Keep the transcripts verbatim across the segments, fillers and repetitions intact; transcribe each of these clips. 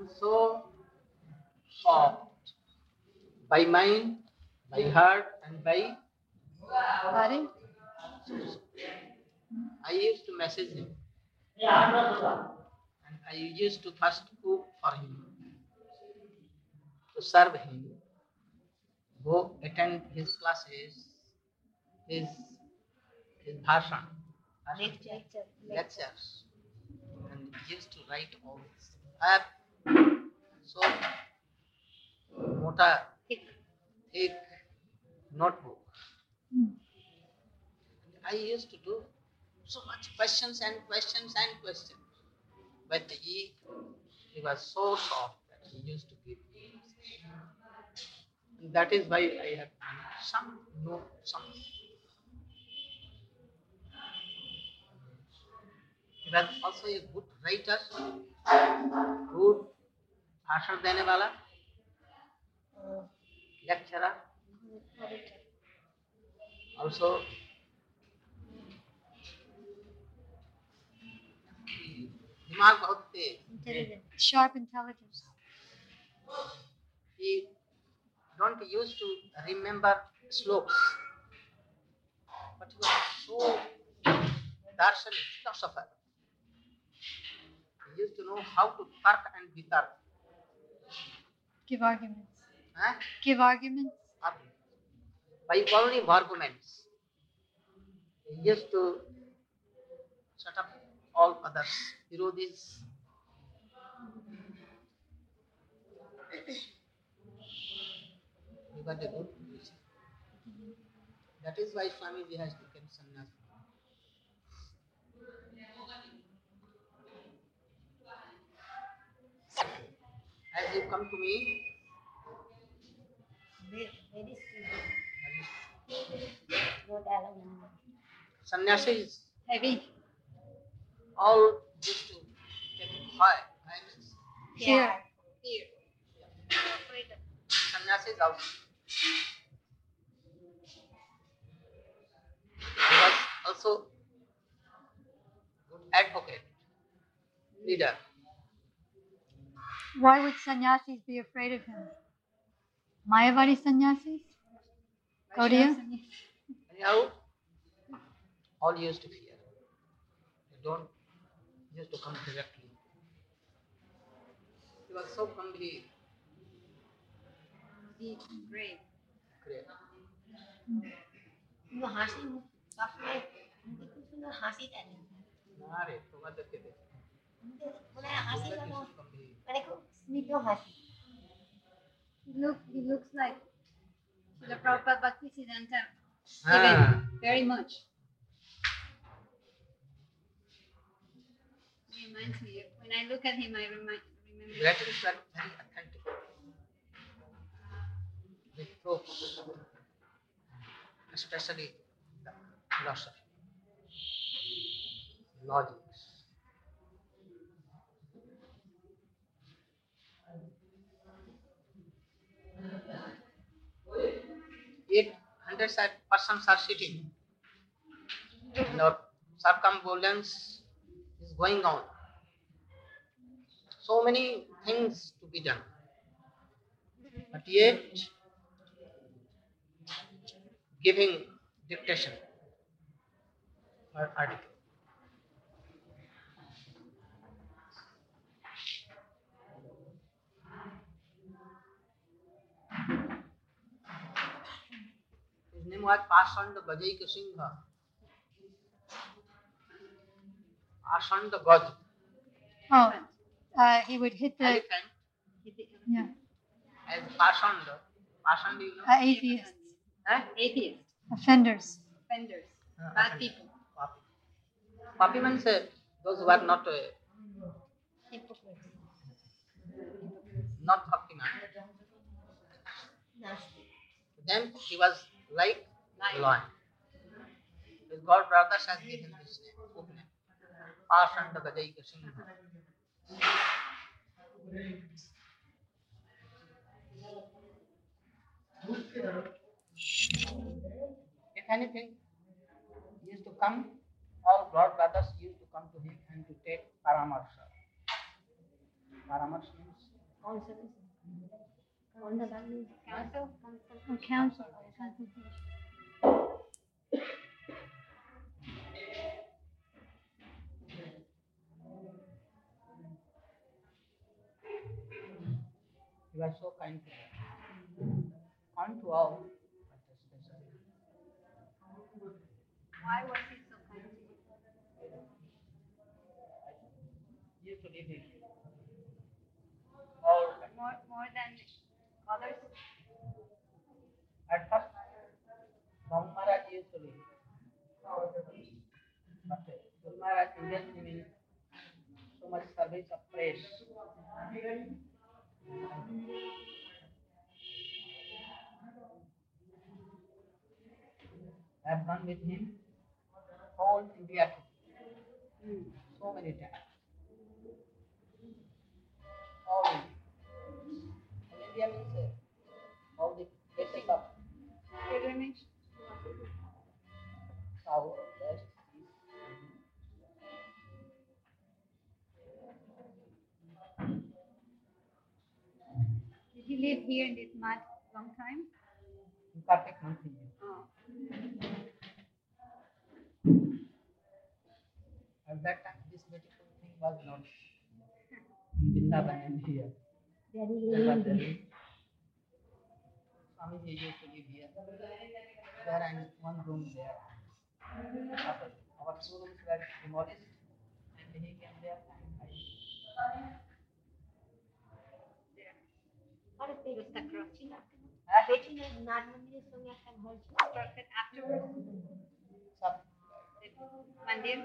am so soft by mind, by heart, and by body. I used to message him, and I used to first cook for him, to serve him, go attend his classes, his his bhashan, Lecture. lectures, and used to write all this. I have so mota, Thick. thick notebook. Mm. I used to do so much questions and questions and questions. But he, he was so soft that he used to give me. And that is why I have done some, no, some. He was also a good writer, good भाषण देने वाला, lecturer, also दिमाग बहुत तेज. Intelligent. Sharp intelligence. He don't used to remember slokas, but he was so darshanik philosopher. He used to know how to tark and vitark. Give arguments. Huh? Give arguments. By only arguments. He used to shut up all others, virodhis. He got a good position. That is why Swamiji has taken sannyas. As you come to me, sannyasis Heavy. all used to take high, highness. Fear. Fear. Sannyasis also. He was also good advocate, leader. Why would sannyasis be afraid of him? Mayavadi sannyasis? Gaudiya? Anyhow, all used to fear. They don't used to come directly. He was so gambhir, Deep, grave. great. वो हासी आपने उनके कुछ ना हासी था नहीं ना रे, तो बात करते थे. उनके बोले हासी He का was तो so gambhir. मैंने को स्मित तो हासी He, look, he looks like the Prabhupada Bhaktisiddhanta Ah. very much. He reminds me, when I look at him, I remind, remember. Writings were very authentic, with proofs, especially the philosophy, logics. Eight hundred persons are sitting, and our circumambulance is going on. So many things to be done, but yet giving dictation or article. His name was Pasand Gajaika Singha. Pasand Gaj. Oh, uh, he would hit the Elephant yeah, as Pasand. Pasand, you know? uh, atheists, Huh? Atheist, offenders. offenders, Uh, bad offenders. people. Papi. Papi means uh, those who are not uh, Hypocrites. not bhakti man. Nasty. Then he was like lion. His god brothers has given this name, good name. Pasand Gajaika Singha. If anything used to come, all god brothers used to come to him and to take paramarsha. Paramarsha means कौन सा कौन सा बात नहीं Council? Oh, council. Consultation. You are so kind to me. Kind to all. But especially. Why was he so kind to you? I used to live with you. All More, more than others? at first, Babu Maharaj used to live. But Guru Maharaj engaged him in so much service of praise. I have gone with him whole India so many times. All India. All India means uh, all the places of Pilgrimage? south, west, east. Did he live here in this mud long time? Perfect monthly. Oh. At that time, this beautiful thing was not in Vrindavan and here. There was Delhi. Swamiji used to live here. There and one room there. After our two rooms were demolished, and he came there and I. और फिर उसका crossing Huh? बेटी ने नाग मंदिर संग आकर हो Constructed afterwards? Some- Mandir?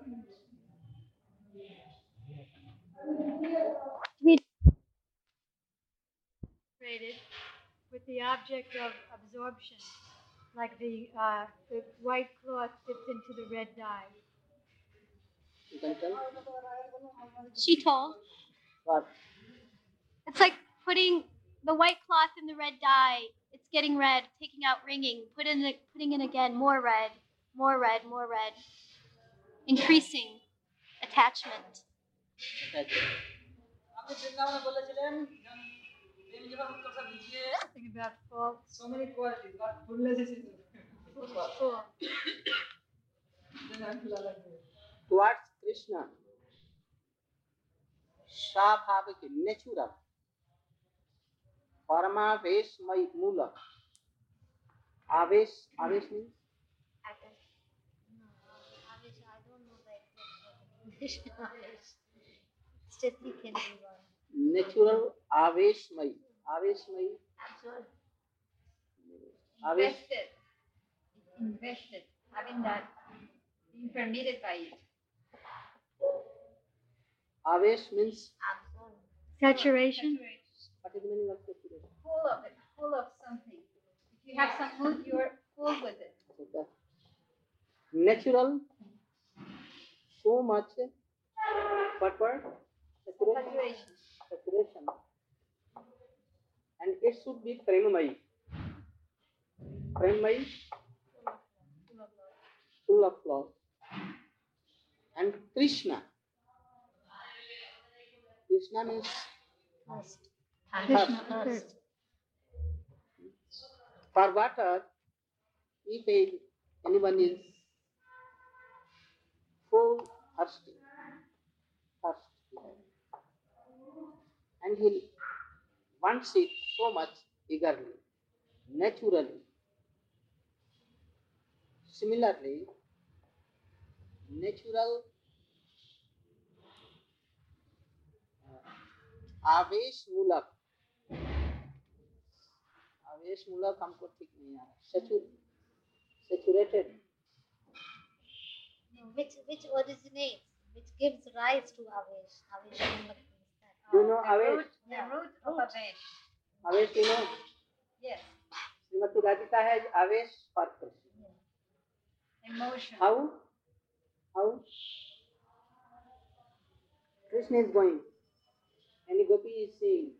Created with the object of absorption, like the, uh, the white cloth dipped into the red dye. You can tell She told. what? It's like putting the white cloth in the red dye. It's getting red, taking out ringing, put in it, putting in again more red, more red, more red, increasing attachment. Something about full. So many qualities, not fullness is Full. Towards Krishna, स्वाभाविक natural परमावेशमय मूलक आवेश आवेश means आवेश I don't know the exact definition आवेश strictly can be one natural आवेशमय आवेशमय absorb आवेश Invested. Invested. Having that. Being permitted by it. आवेश means absorb Saturation. what is the meaning of saturation? Full of it. Full of something. If you have some mood, you're full with it. Okay. Natural, so much what word? Saturation. Saturation. Saturation. And it should be premamay. Premamay, full of love. And Krishna. Krishna means first Krishna, first thirst. for water, if a, anyone is full thirsty, thirsty, and he wants it so much eagerly, naturally. Similarly, natural आवेश मूलक आवेश मूलक हमको ठीक नहीं आ रहा saturated no, which which originates which gives rise to avesh avesh means that you know The आवेश root, the root of Avesh. आवेश you know Yes. Shrimati Radhika है आवेश for Krishna. Emotion. how how Krishna is going and Gopi is seeing.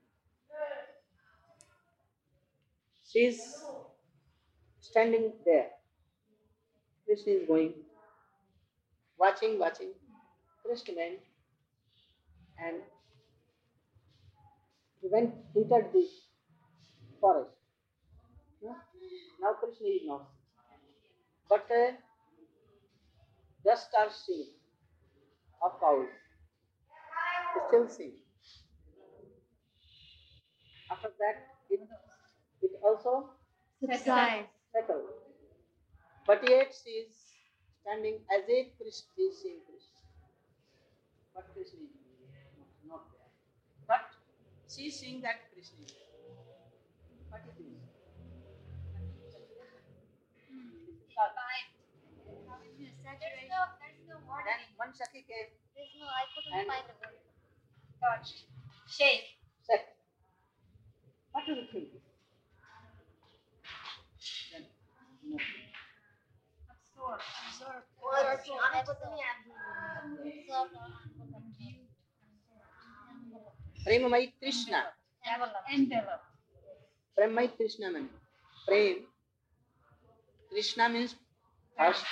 She is standing there. Krishna is going, watching, watching. Krishna went and he went entered the forest. No? Now Krishna is not. But uh, dust are seen of cows. Still seen. After that, it, it also Subsides. settled. But yet she is standing as if Krishna is seeing Krishna. But Krishna is not there. But she is seeing that Krishna is there. What is this? This is called. There's no, there's no word. Then one Sakhi came There's no, I couldn't and find a word. touched, Shake. said, what do you think? Then, no. Absorb. Absorb. Absorb. Absorb. Premamai Krishna. Envelope. Premamai Krishna means Prem. Krishna means first,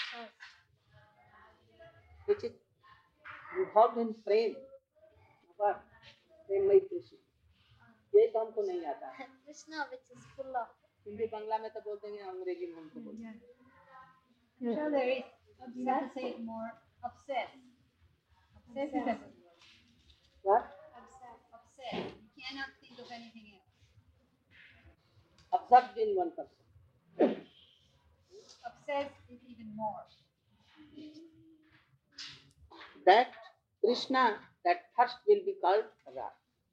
which is involved in prem. But Premamai Krishna. ये तो हमको नहीं आता है. Krishna, which is full of. Hindi बंगला में तो बोलते हैं अंग्रेजी में हमको बोलते हैं. Sure, there is. You have to say it more. Obsessed. Obsessed is a good word. What? Obsessed. Obsessed. You cannot think of anything else. Absorbed in one person. Obsessed is even more. That Krishna, that first will be called Rag.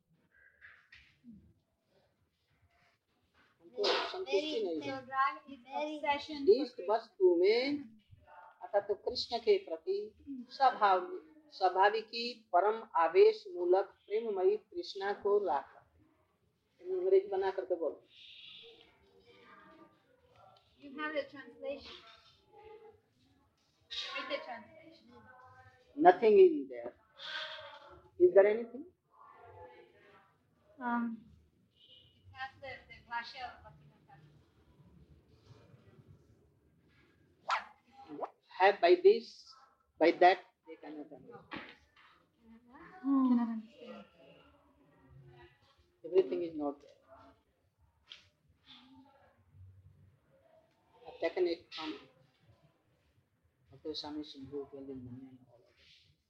हमको संतुष्टि नहीं So है. drag is obsession. इस वस्तु में अर्थात तो कृष्ण के प्रति स्वभाव स्वाभाविकी परम आवेश मूलक प्रेममयी कृष्णा को राग करते हैं. अंग्रेज बना करके बोलो. You have the translation. Read the translation. Nothing is there. Is there anything? Um, It has the, the Bhashya of Bhaktivinoda. Have by this, by that they cannot understand. cannot understand. Everything is not there. I've taken it from Bhakti Swami Sindhu, Kelvin Mani and all of them.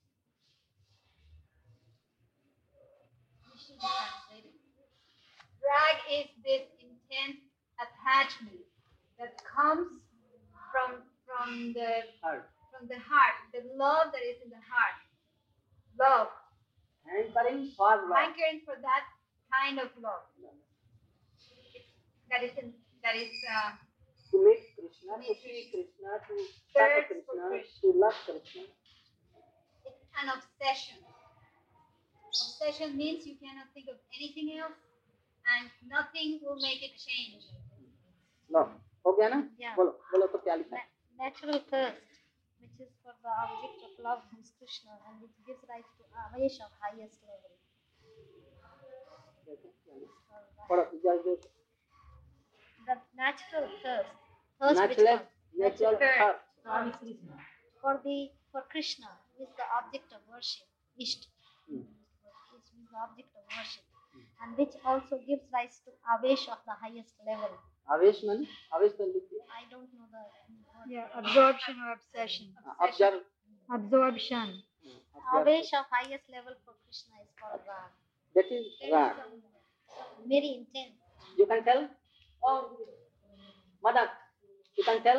You should translate it. Drag is this intense attachment that comes from from the Heart. from the heart, the love that is in the heart. Love. Hankering for love. Hankering for that kind of love. That is in, that is uh, To meet Krishna, to see Krishna, to serve Thirst for Krishna, Krishna. to love Krishna. it's an obsession. Obsession means you cannot think of anything else and nothing will make it change. Love. हो गया ना? Yeah. बोलो बोलो तो क्या लिखा है? Na- natural thirst, which is for the object of love, who is Krishna, and which gives rise to Avesh of highest level. देखो, क्या लिखा है? पढ़ो, जल्दी से. The natural thirst, thirst which Natural, comes natural thirst. heart. for the for Krishna, who is the object of worship, Ishta, Hmm. who is the object of worship, and which also gives rise to Avesh of the highest level. आवेश माने आवेश तो लिखिए. I don't know the word. Yeah, absorption or obsession. Observe. Absorption. Observe. Avesh of highest level for Krishna is called Rag. That is rag. Very intense. You can tell? Oh, Madak, you can tell?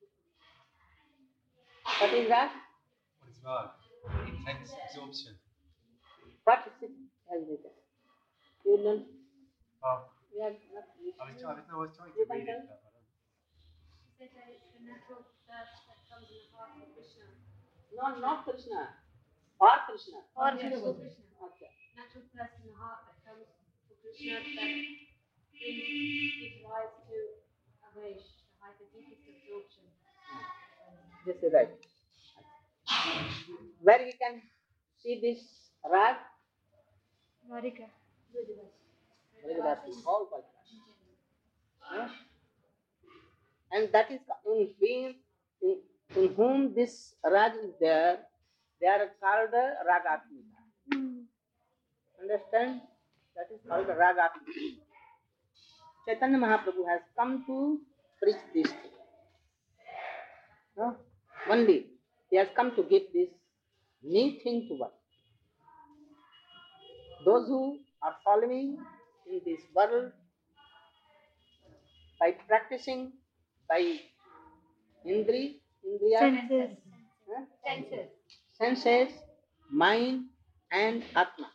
What is rag? What is rag? Intense absorption. What is it? Has written. You know? Oh, We are not. I was trying, I was trying to You can read it. tell? but I don't- He said that it's the natural thirst that comes in the heart of Krishna. No, not Krishna. For Krishna. Or Yes, Krishna. for Krishna. Okay. Natural thirst in the heart that comes for Krishna that brings, gives rise to Avesh, the high, the deepest absorption. This is right. Where we can see this rag? Radhika. Veridasi, all by Huh? And that is in being in, in whom this rag is there, they are called ragatmika. Understand? That is called Ragatmika. Chaitanya Mahaprabhu has come to preach this thing. No? Only he has come to give this new thing to work. Those who are following in this world by practicing by indri, indriya, Senses. huh? Senses. senses, mind and atma.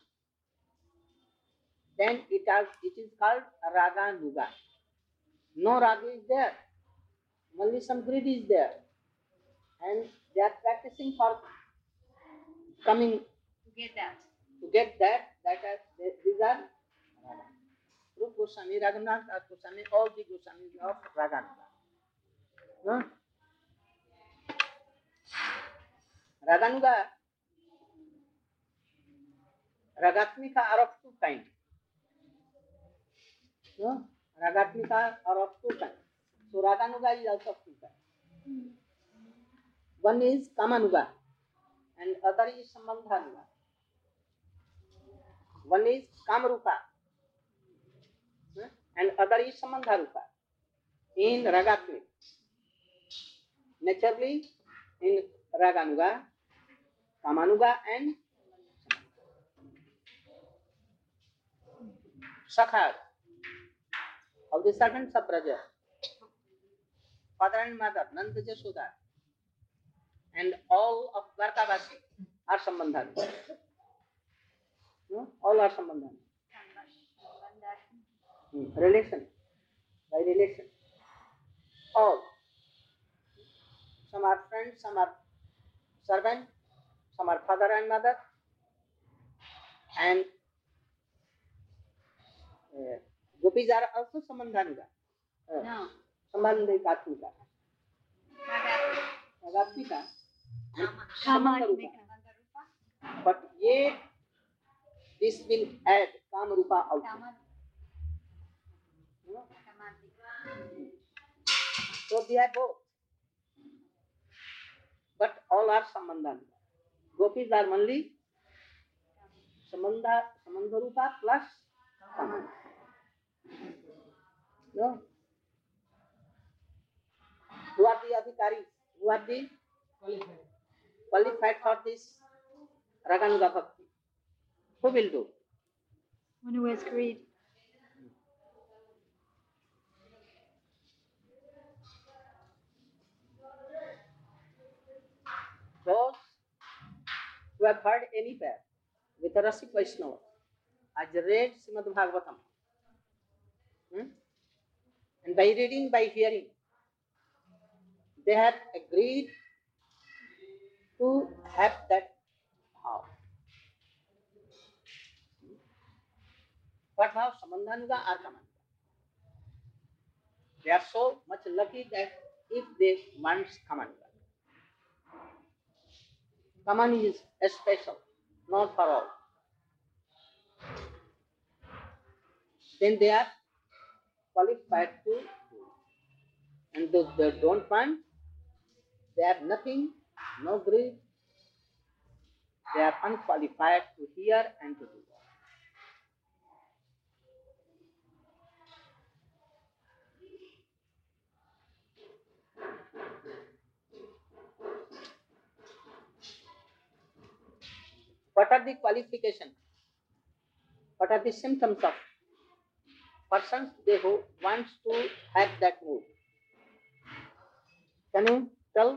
Then it, has, it is called raga nuga. No raga is there. Only some greed is there. And they are practicing for coming To get that. to get that. That are, these are raga. Rup Goswami, Raghunath Das Goswami, all the Goswamis of raga nuga. No? Raga nuga, Ragatmika are of two kinds. No? Ragatmika are of two kinds. So Raganuga is also of two kinds. One is Kamanuga and other is Sambandhanuga. One is Kamrupa huh? and other is Sambandharupa. In Ragatmika, naturally in Raganuga, Kamanuga and Sakhar of the servants of Braja, father and mother, Nanda Jashoda, and all of Dwarkavasi are Sambandhanuga. No? All are Sambandhanuga. Hmm. Relation, by relation. All. Some are friends, some are servants, some are father and mother, and uh, gopis are also Sambandhanuga. Uh, No. Sambandhikatmika. Ragatmika. and Sambandharupa. Kamatmika. But yet this will add Kamarupa also. No? So they are both. But all are Sambandhanuga. Gopis are only Sambandha, Sambandharupa plus Kama. No? Who are the adhikaris? Who are the qualified, qualified for this Raganuga Bhakti? Who will do? One who has greed. Those who have heard anywhere with a Rasik Vaishnava, has read Srimad Bhagavatam, hmm? and by reading, by hearing, they have agreed to have that bhav. What bhav? Sambandhanuga or Kamanuga. They are so much lucky that if they want Kamanuga. Kaman is special, not for all. Then they are qualified to do. And those that don't want, they have nothing, no greed. They are unqualified to hear and to do. What are the qualifications? What are the symptoms of persons they who wants to have that mood? Can you tell?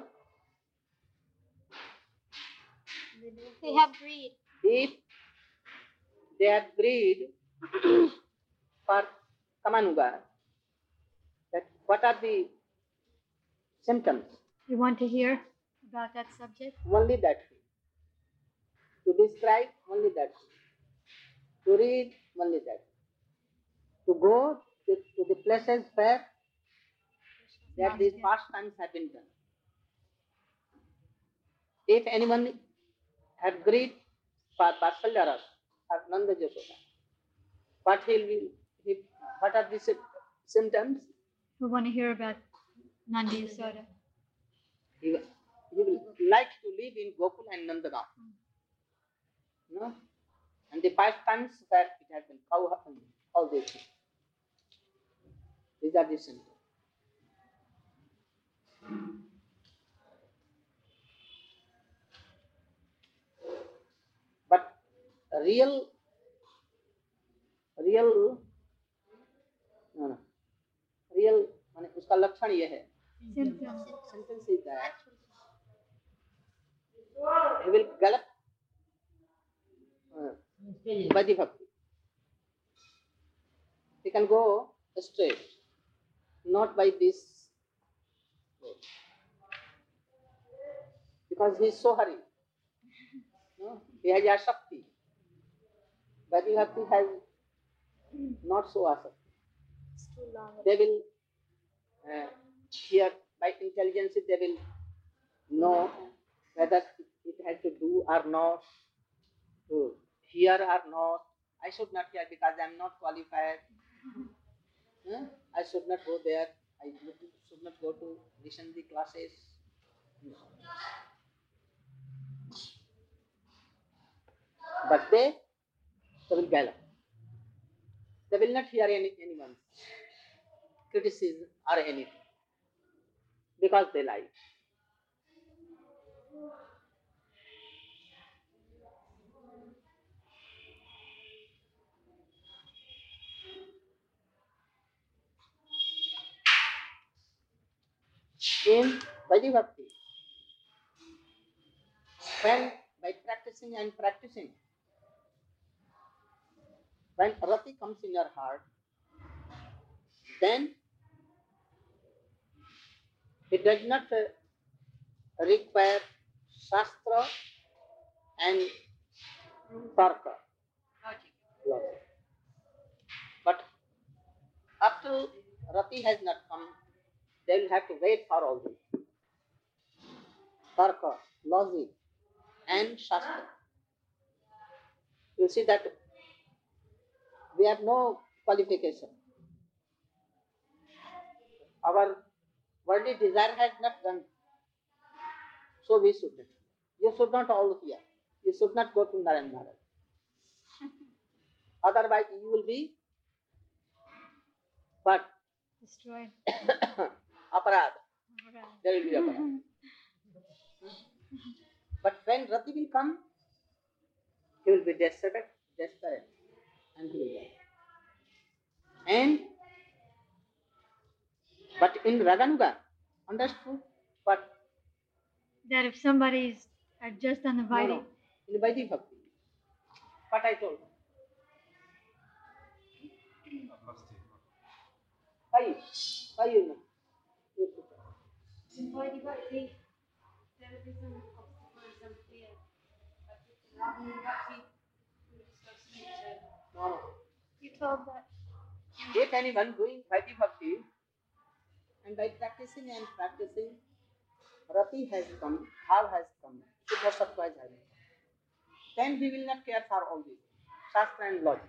They have greed. If they have greed for Kamanuga, that what are the symptoms? You want to hear about that subject? Only that. To describe, only that. To read, only that. To go to, to the places where that these pastimes have been done. If anyone have greed for Vatsalya Rasa or Nanda Jashoda, what he will, he, what are the sy- symptoms? We want to hear about Nandi Yasoda. He, will- he will like to live in Gokul and Nandagaon. No? And the past times where it has been how happened, all these things. These are the symptoms. But real, real, no, no, real, माने उसका लक्षण ये है. Symptoms. Sentence is that he will gallop uh, by the bhakti. He can go straight, not by this way, because he is so hurried. No? He has asakti. Bhakti bhakti has not so asakti. It's too long. They will uh, hear by intelligence. They will know whether it has to do or not, to hear or not. I should not hear because I am not qualified. Huh? I should not go there. I should not go to listen the classes. But they, they will gallop. They will not hear any anyone's criticism or anything because they lie. In Vaidhi Bhakti, when by practicing and practicing, when Rati comes in your heart, then it does not uh, require Shastra and Tarka. Logic. But up till Rati has not come, they will have to wait for all this. Tarka, logic, and Shastra. You see that we have no qualification. Our worldly desire has not done. So we should not. You should not all hear. You should not go to Narayana. Otherwise you will be but Destroyed. aparad. Right. There will be aparad. But when Rati will come, he will be desperate, desperate, and he will die. And but in Raganuga, understood? But That if somebody's uh, just on the no, Vaidhi, no, in Vaidhi Bhakti, what I told. I've lost it. Why? Why you know? You should know. In Vaidhi Bhakti, there will be some obstacle and some fear. But in Raghu Bhakti, we discuss nature. No, no. You told that. If anyone doing Vaidhi Bhakti, and by practicing and practicing, Rati has come, Bhav has come, Shuddha Sattva has come, then he will not care for all this, Shastra and logic.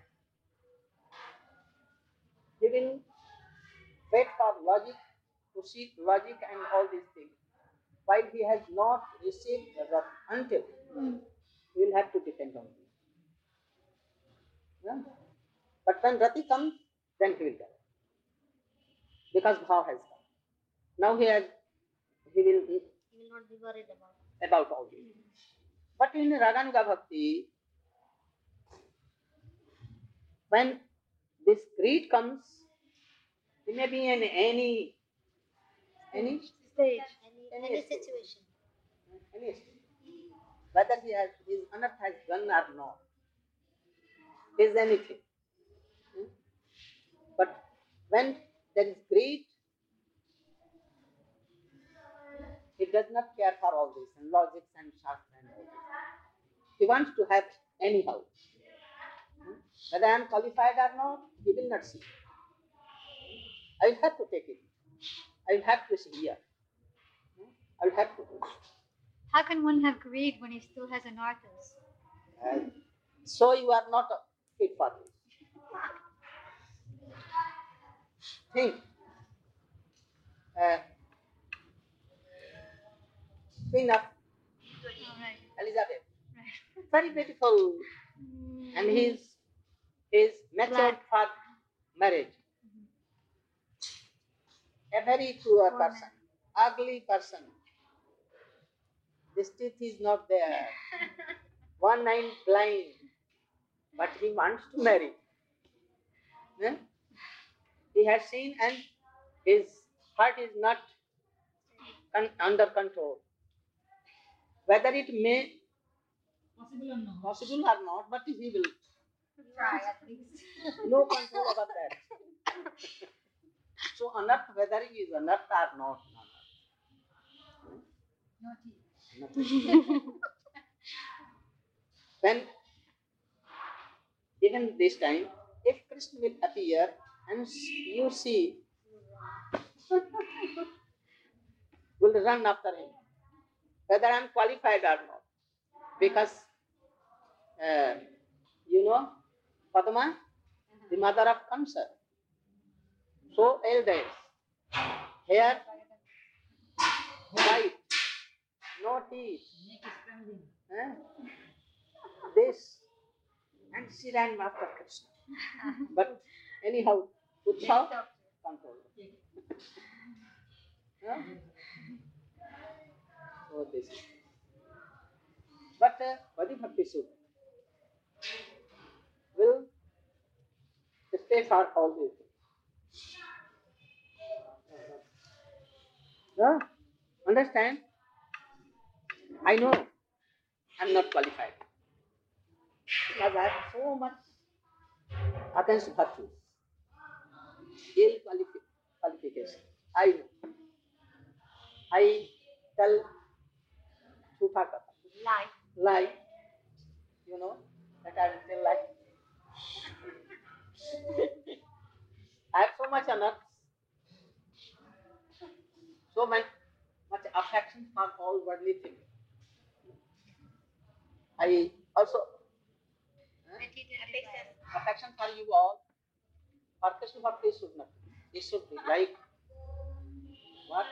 He will wait for logic, to seek logic and all these things. While he has not received the Rati, until he will have to depend on him. Yeah? But when Rati comes, then he will get it. Because Bhav has come. Now he has, he will You will not be worried about it. about all this. But in Raganuga Bhakti, when this greed comes, it may be in any, any, stage. Any, Any any state. situation. any state. Whether he has, his unearth has done or not, is anything. Hmm? But when there is greed, he does not care for all this and logics and shastra and all this. He wants to have anyhow. Hmm? Whether I am qualified or not, he will not see. I will have to take it. I will have to see here. Hmm? I will have to do it. How can one have greed when he still has anarthas? And so you are not fit for this. Think. Uh, Queen of All right. Elizabeth. Right. Very beautiful and he is, he is matured for marriage. A very poor person, ugly person. This teeth is not there. One eye blind, but he wants to marry. Eh? He has seen and his heart is not con- under control. Whether it may possible or not, but he will Try at least. no control over that. So unearth, whether he is unearthed or not, Not easy. nothing. When even this time, if Krishna will appear and you see, will run after him, whether I am qualified or not, because uh, you know Padma, the mother of Kamsa, so elders, hair white, no teeth, eh? This, and she ran after Krishna. But anyhow, Uddhav controlled. Huh? So this is. But uh, Bhakti Bhakti Sudha will stay for all these things. Huh? Understand? I know I'm not qualified because I have so much against bhakti, ill qualifi- qualification. I know. I tell Chupa Katha, Lie. lie, you know, that I will tell lie. I have so much honor, so much, much affection for all worldly things. I also eh, affection for you all, for Krishna Bhakti should not. It should be like what?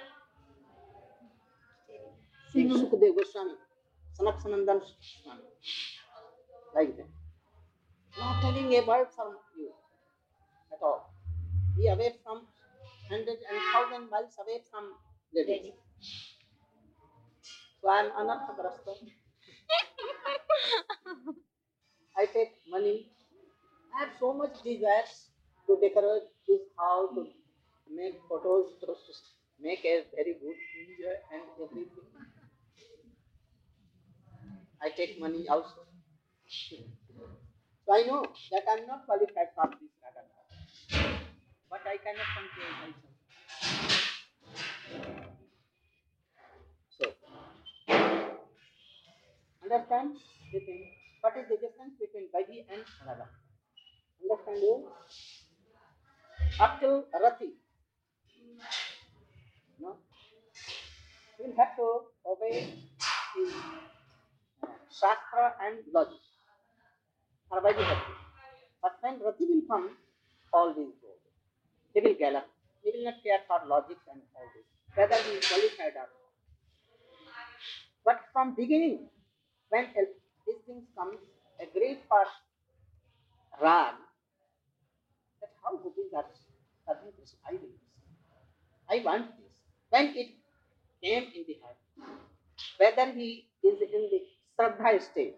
Sri Sukadeva Goswami, Sanat Sanandan Swami, like that. Not telling a word from you at all. Be away from hundred and thousand miles away from ladies. So I am anarthagrasta. I take money. I have so much desires to decorate this house, to make photos, to make a very good picture and everything. I take money also. So I know that I am not qualified for this Raga. But I cannot control myself. So, understand the thing? What is the difference between Vaidhi and Raga? Understand you? Up till Rati, no? You will have to obey his uh, Shastra and logic. Or Vaidhi Bhakti. But when Rati will come, all these go. He will gallop. He will not care for logic and all this. Whether he is qualified or not. But from beginning, when these things come, agreed for Rag, that how gopis are serving Krishna, I will. I want this. When it came in the heart, whether he is in the Shraddha state,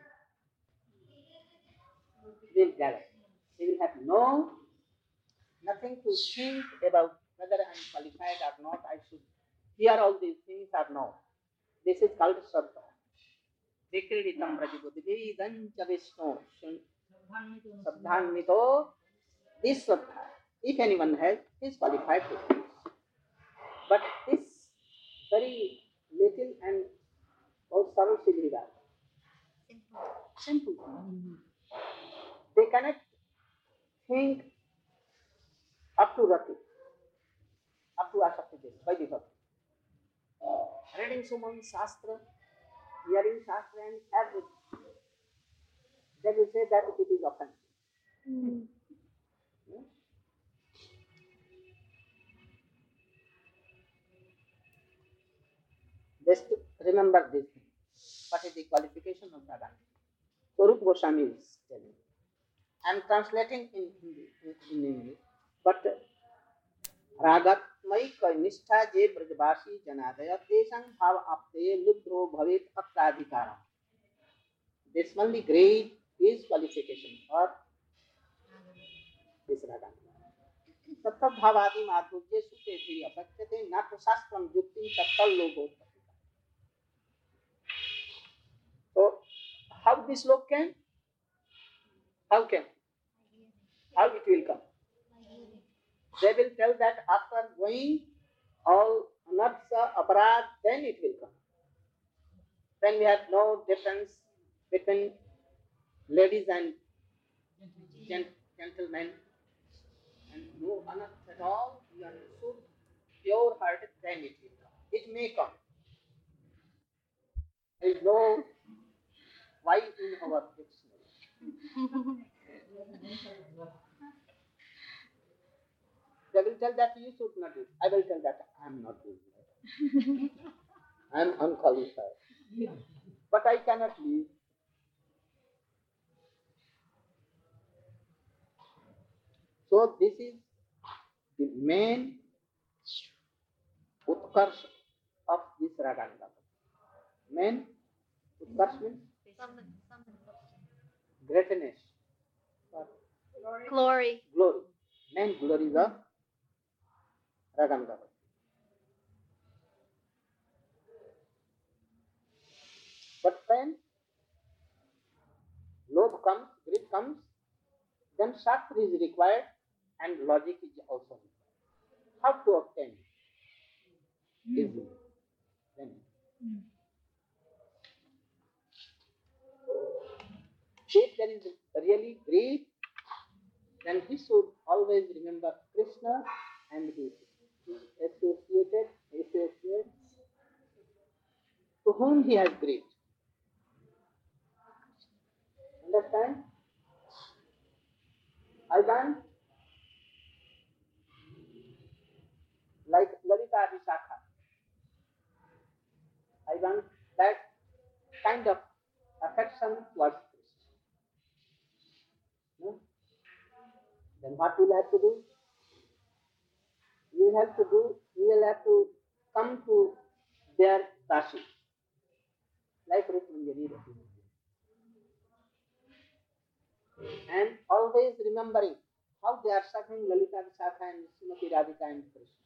he will gather. He will have no, nothing to think about whether I am qualified or not, I should hear all these things or no. This is called Shraddha. Vikriditam Prajibuddhi Vishnu Sabdhanmito. This Shraddha, if anyone has, is qualified to do. But this very little and बहुत सरल सीधी बात, simple. They cannot think up to Rati, up to Asakti Desh, by the Bhakti. Reading so much Shastra, hearing Shastra and everything, they will say that it is offensive. Mm. Yeah? Just remember this thing. What is the qualification of Raga? Swarup Goswami is telling. I am translating in Hindi, in, in English, but रागत्मयिक निष्ठा जे ब्रजवासी जनादय तेषां भाव आपते लुब्धो भवेत अत्राधिकारम्. This only great is qualification for this raga. तत्त भावादि माधुर्य सुते भी अपेक्षते न तो शास्त्रम युक्ति तत्तल लोगो. So how this log can? How can? How it will come? They will tell that after going all anartha aparad, then it will come. Then we have no difference between ladies and gent- gentlemen, and no anartha at all. We are so pure hearted, then it will come. It may come. There is no why in our dictionary. They will tell that you should not do it. I will tell that I am not doing it. I am unqualified. But I cannot leave. So this is the main utkarsh of this raganga. Main utkarsh means greatness. Glory. Glory. Main glory of raganga. But when lobh comes, greed comes, then shastra is required and logic is also required. How to obtain it? Easily. Then if there is really greed, then he should always remember Krishna and his associated, associates to whom he has greed. Understand? I want like Lalita Vishakha. I want that kind of affection towards Krishna. No? Then what will have to do? We will have to do, we will have to come to their Kashi. Like Ruth Manjari. And always remembering how they are serving Lalita Vishakha and Srimati Radhika and Krishna.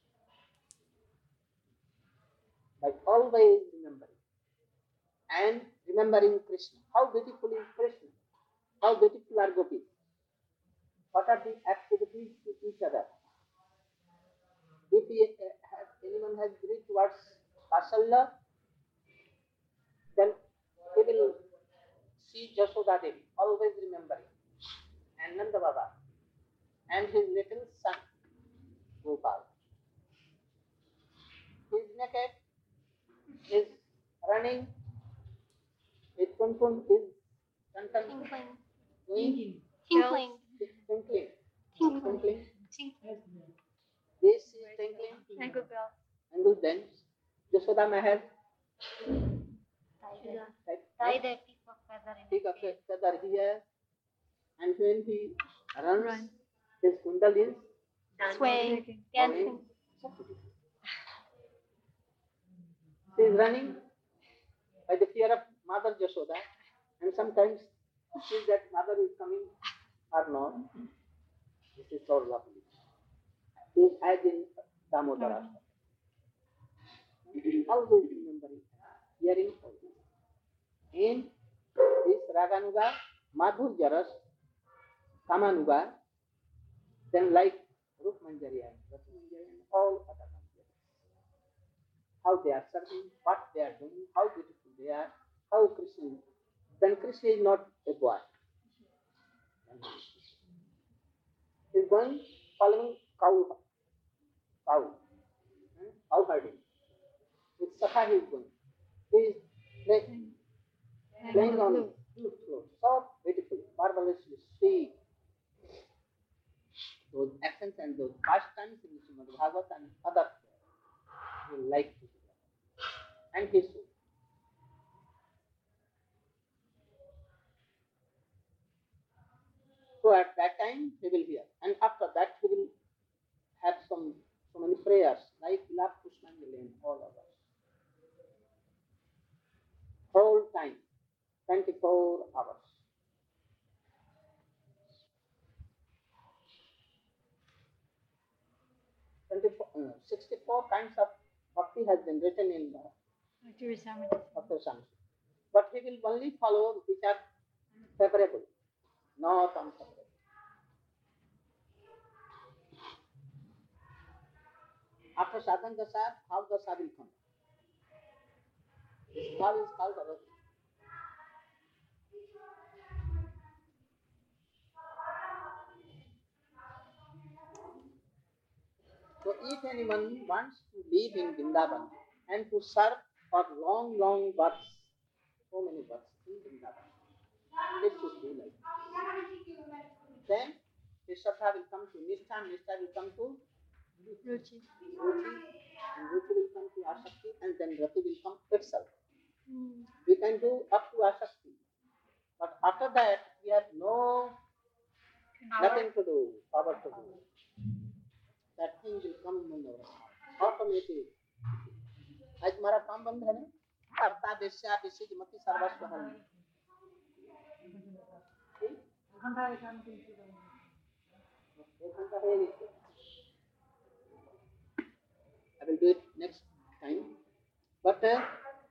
By always remembering. And remembering Krishna. How beautiful is Krishna? How beautiful are gopis? What are the activities to each other? If he, uh, has, anyone has greed towards Vasalya, then he will see Jashoda Devi, always remembering, and Nanda Baba, and his little son, Gopal. He is naked, he is running, his kunkun is Tinkling. doing Tinkling. twinkling. Tinkling. Twinkling. This is twinkling. Ankle bell. Angle bends. Jashoda Mahal. Tie the tip of feather in Take his a tail. feather here, and when he runs, Run. his kundal is Swaying. Dancing. He is running by the fear of Mother Jashoda, and sometimes sees that mother is coming or not. This is so lovely. He is as in Damodara. Always remembering, hearing all this. In this Raganuga, Madhurya Ras, Kamanuga, then like Rup Manjari and Rasa Manjari and all other Manjaris. How they are serving, what they are doing, how beautiful they are, how Krishna is. Then Krishna is not a boy. He is going following cow, cow, hmm? cow herding. With Sakha he is going. He is playing, playing on flute, flute, so beautiful, marvelously sweet. Those accents and those pastimes in Srimad Bhagavatam and other will like to do that. And he should. So at that time he will hear, and after that he will have some so many prayers like Love Pushpanjali all over. Whole time, twenty-four hours. twenty-four, uh, sixty-four kinds of bhakti has been written in the Bhakti Rasamrita. Bhakti Rasamrita. But he will only follow which are favorable, not unfavorable. After sadhan dasa, bhav dasa will come. This bhav is called rati. So if anyone wants to live in Vrindavan and to serve for long, long births, so many births in Vrindavan, this should be like. Then his Shraddha will come to Nishtha, Nishtha will come to Ruchi. Ruchi, and Ruchi will come to Asakti, and then Rati will come itself. Mm. We can do up to Asakti, but after that we have no nothing to do, power to do. That thing will come in our automatic. आज हमारा काम बंद है ना, कर्ता वेश्या विषय मति सर्वस्व हरण. एक घंटा है नहीं. I will do it next time. But uh,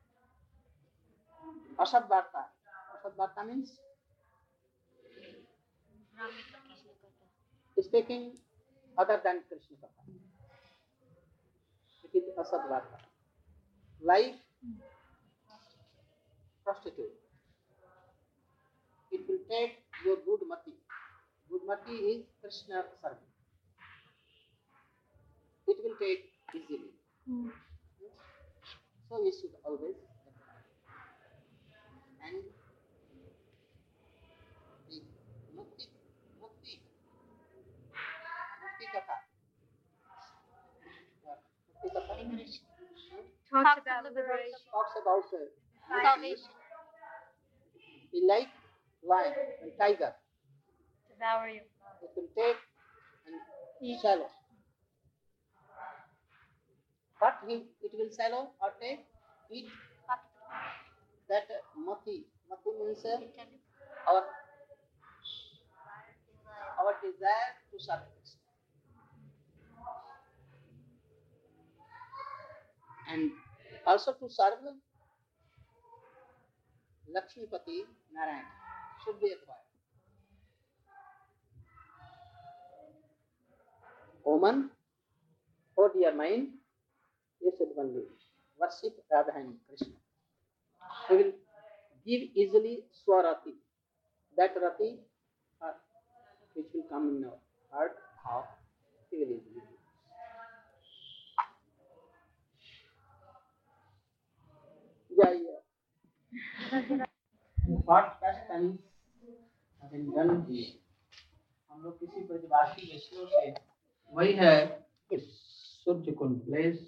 Asad Varta. Asad Varta means speaking other than Krishna Katha. It is Asad Varta. Like prostitute. It will take your good mati. Good mati is Krishna service. It will take easily. Mm. So we should always and the mukti, mukti, mukti katha. Mukti katha Talks about liberation. talks about uh, Salvation. He like lion and tiger. Devour you. It will take and Eat. swallow. But he, it will swallow or take, eat that uh, mati. Mati means uh, our, our desire to serve Krishna. And also to serve Lakshmipati Narayan should be acquired. Woman, oh dear mind, you should only worship Radha and Krishna. He will give easily Swarati, that Rati uh, which will come in our heart, how he will easily give. Yeah, yeah. What past tense have been done here? हम लोग किसी ब्रजवासी वैष्णव से वही है कि सूर्य कुंड place.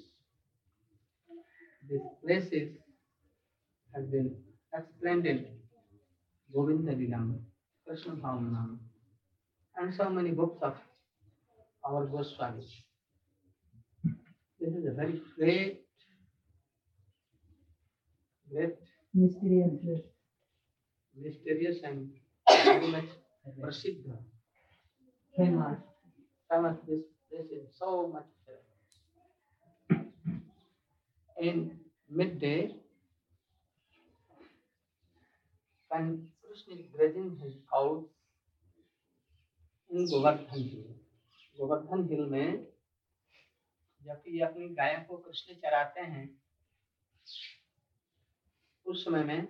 This places has been explained in Govinda Lilam, Krishna Bhavanam, and so many books of our Goswamis. This is a very great, great, mysterious, mysterious and very much prasiddha, famous, famous. This place is so much famous. In midday, when Krishna is grazing his cows in Govardhan Hill, Govardhan Hill में जबकि ये अपनी गायों को कृष्ण चराते हैं, उस समय में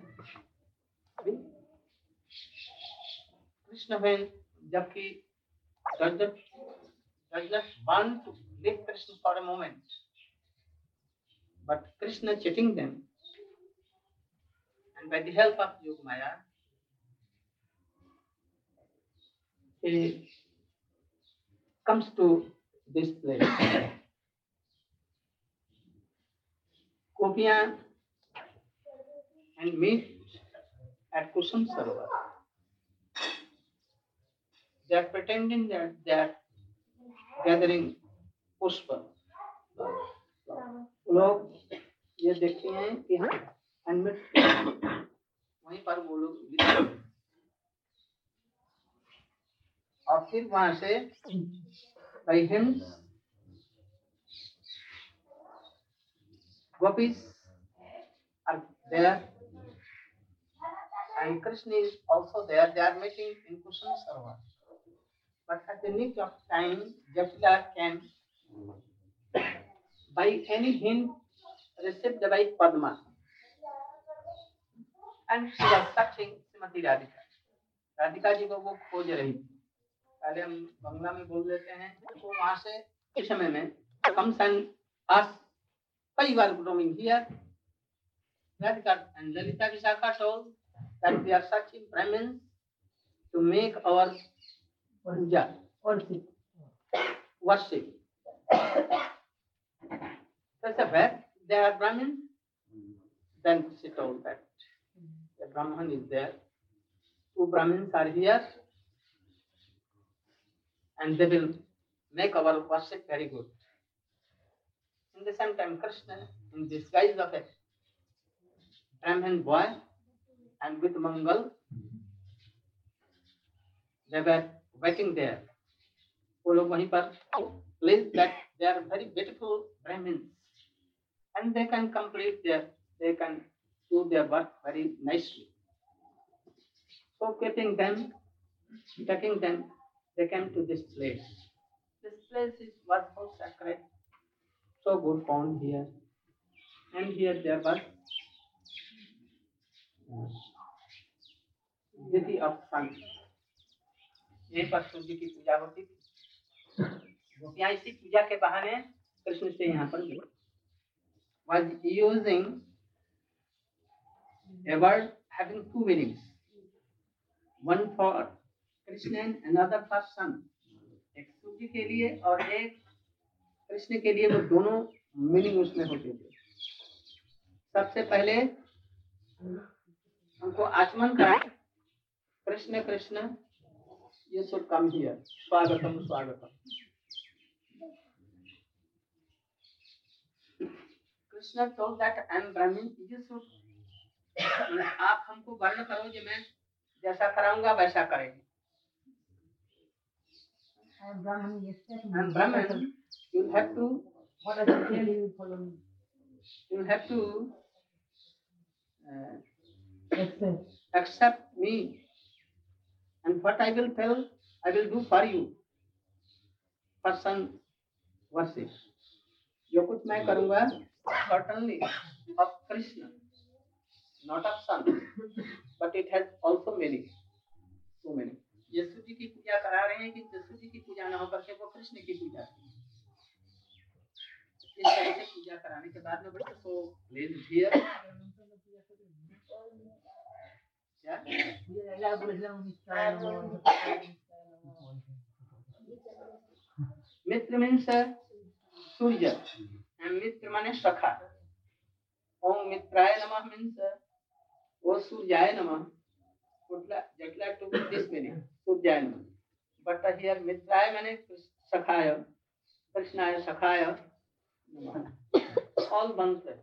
कृष्ण when जबकि does not does not want to leave Krishna for a moment, but Krishna cheating them, and by the help of Yogamaya, he comes to this place. Gopiyan and meet at Kusum Sarovar. they are pretending that they are gathering पुष्प. लोग ये देखते हैं कि unmute वहीं पर वो लोग और फिर वहां से by hymns, gopis are there and Krishna is also there. They are meeting in Kusum Sarovar. But at the nick of time, Jatila can, by any hint, received by Padma. And she was searching Srimati Radhika. Radhika ji को वो खोज रही थी. पहले हम बंगला में बोल देते हैं तो वहां से इस समय में comes and asks, why you are roaming here? Radhika and Lalita Vishakha told that we are searching Brahmins to make our puja, worship. Worship. That's a fact. They are Brahmins. Then she told that the Brahman is there. Two Brahmins are here and they will make our worship very good. In the same time, Krishna, in disguise of a Brahmin boy and with Mangal, they were waiting there. वो लोग वहीं पर placed that they are very beautiful Brahmins and they can complete their, they can do their work very nicely. So keeping them, taking them, they came to this place. This place is was so sacred, so good found here. And here there was Diti of sun. यहीं पर सूर्य की पूजा होती थी. गोपियाँ इसी पूजा के बहाने कृष्ण से यहाँ पर मिले. Was using a word having two meanings. One for Krishna and another for sun. एक सूर्य के लिए और एक कृष्ण के लिए, वो दोनों मीनिंग उसमें होते थे. सबसे पहले हमको आचमन करा Krishna Krishna you should come here. स्वागतम स्वागतम. Krishna told that I am Brahmin. You should, आप हमको वर्ण करो जो मैं जैसा कराऊंगा वैसा करेंगे. I am Brahmin. I am Brahmin. You have to. What I tell you, follow me. You have to uh, accept. accept me. And what I will tell, I will do for you. Person worship. जो कुछ मैं करूँगा, certainly of Krishna, not of sun, but it has also meaning. So many. यीशु जी की पूजा करा रहे हैं कि यीशु जी की पूजा न होकर के वो कृष्ण की पूजा. इस तरह से पूजा कराने के बाद में बच्चे so please here. Mitra means Surya and मित्र माने सखा. ओम मित्राय नमः means ओ सूर्याय नमः. Jatla to this meaning सूर्याय नमः. But here मित्राय माने सखाय, कृष्णाय सखाय नमः. All one thing.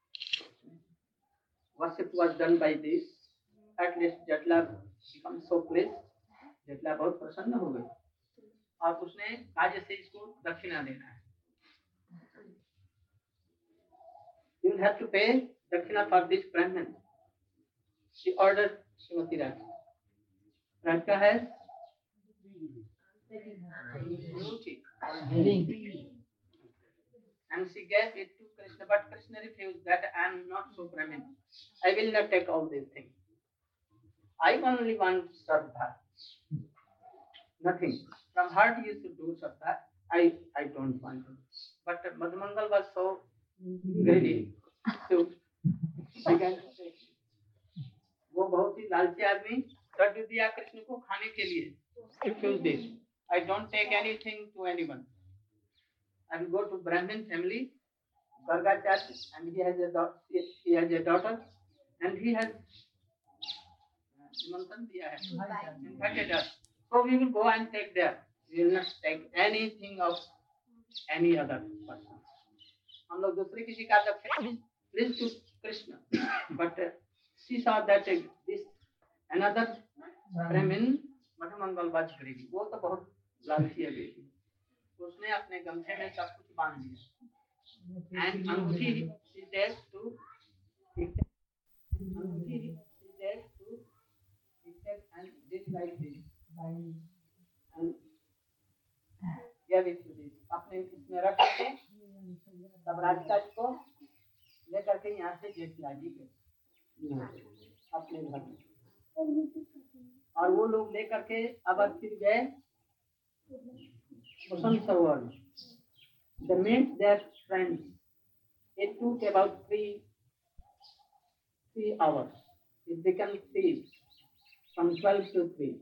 Worship was done by this. At least Jatla becomes so pleased. Jatla बहुत प्रसन्न हो गई और उसने आज से इसको दक्षिणा देना है. You will have to pay dakshina for this Brahman. She ordered Srimati Radhika. Radhika has beauty. And she gave it to Krishna, but Krishna refused that I am not so Brahmin. I will not take all these things. I only want Shraddha. Nothing. From heart you should do Shraddha. I, I don't want it. But Madhumangal was so greedy. So, began to say, वो बहुत ही लालची आदमी रख दिया कृष्ण को खाने के लिए. Refuse this. I don't take anything to anyone. I will go to Brahmin family, Gargacharya, and he has a daughter. He has a daughter, and he has invited us. So we will go and take there. We will not take anything of any other person. हम लोग दूसरे किसी का जब please to Krishna, but uh, she saw that uh, this another Brahmin मठमंगल was greedy. वो तो बहुत लालची है बेटी. उसने अपने गमछे में सब कुछ बांध दिया. And अंगूठी she dares to अंगूठी she dares to take and did like this. And gave it to this. अपने इसमें रख के तब राधिका जी को लेकर के यहाँ से जेठिया जी के अपने घर में, और वो लोग लेकर के अब फिर गए कुसुम सरोवर में. They met their friends. It took about three three hours. It became three from twelve to three.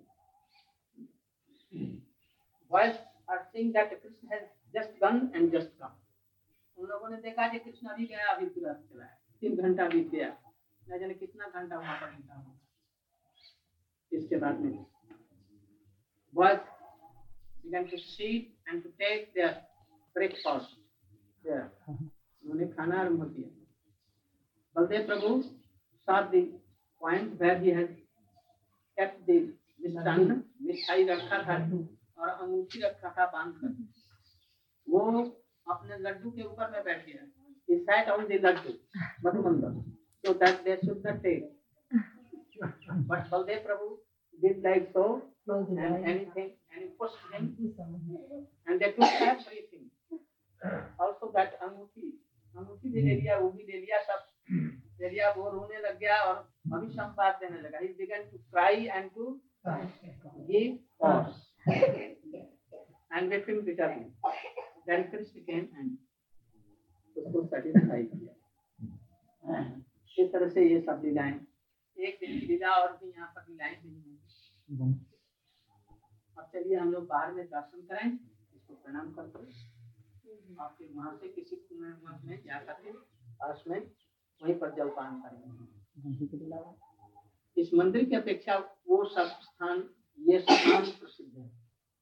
Boys are seeing that Krishna has just gone and just come. उन लोगों ने देखा कि कृष्ण अभी गया अभी तुरंत चला है. तीन घंटा बीत गया, न जाने कितना घंटा वहां पर बीता होगा. इसके बाद में boys began to sit and to take their breakfast there. उन्होंने खाना आरंभ किया. बलदेव प्रभु saw the point where he had kept the मिष्टान्न, मिठाई रखा था और अंगूठी रखा था बांध कर. वो अपने लड्डू के ऊपर में बैठ गया. He sat on the laddu, Madhumangal, so that they should not take. But Baldev Prabhu did like so, and anything, and he pushed him, and they took everything. Also that अंगूठी, अंगूठी भी ले लिया, वो भी ले लिया, सब ले लिया. वो रोने लग गया और अभिसंपात देने लगा. He began to cry and to give pause and with him bitterly. Then Krishna came and उसको satisfy किया. इस तरह से ये सब लीलाएं, एक दिन की लीला और भी यहाँ पर लीलाएं नहीं हैं. अब चलिए हम लोग बाहर में दर्शन करें, इसको प्रणाम करते हैं, और फिर वहाँ से किसी कुएं में जा करके पास में वहीं पर जलपान करेंगे. इस मंदिर की अपेक्षा वो सब स्थान, ये स्थान प्रसिद्ध है.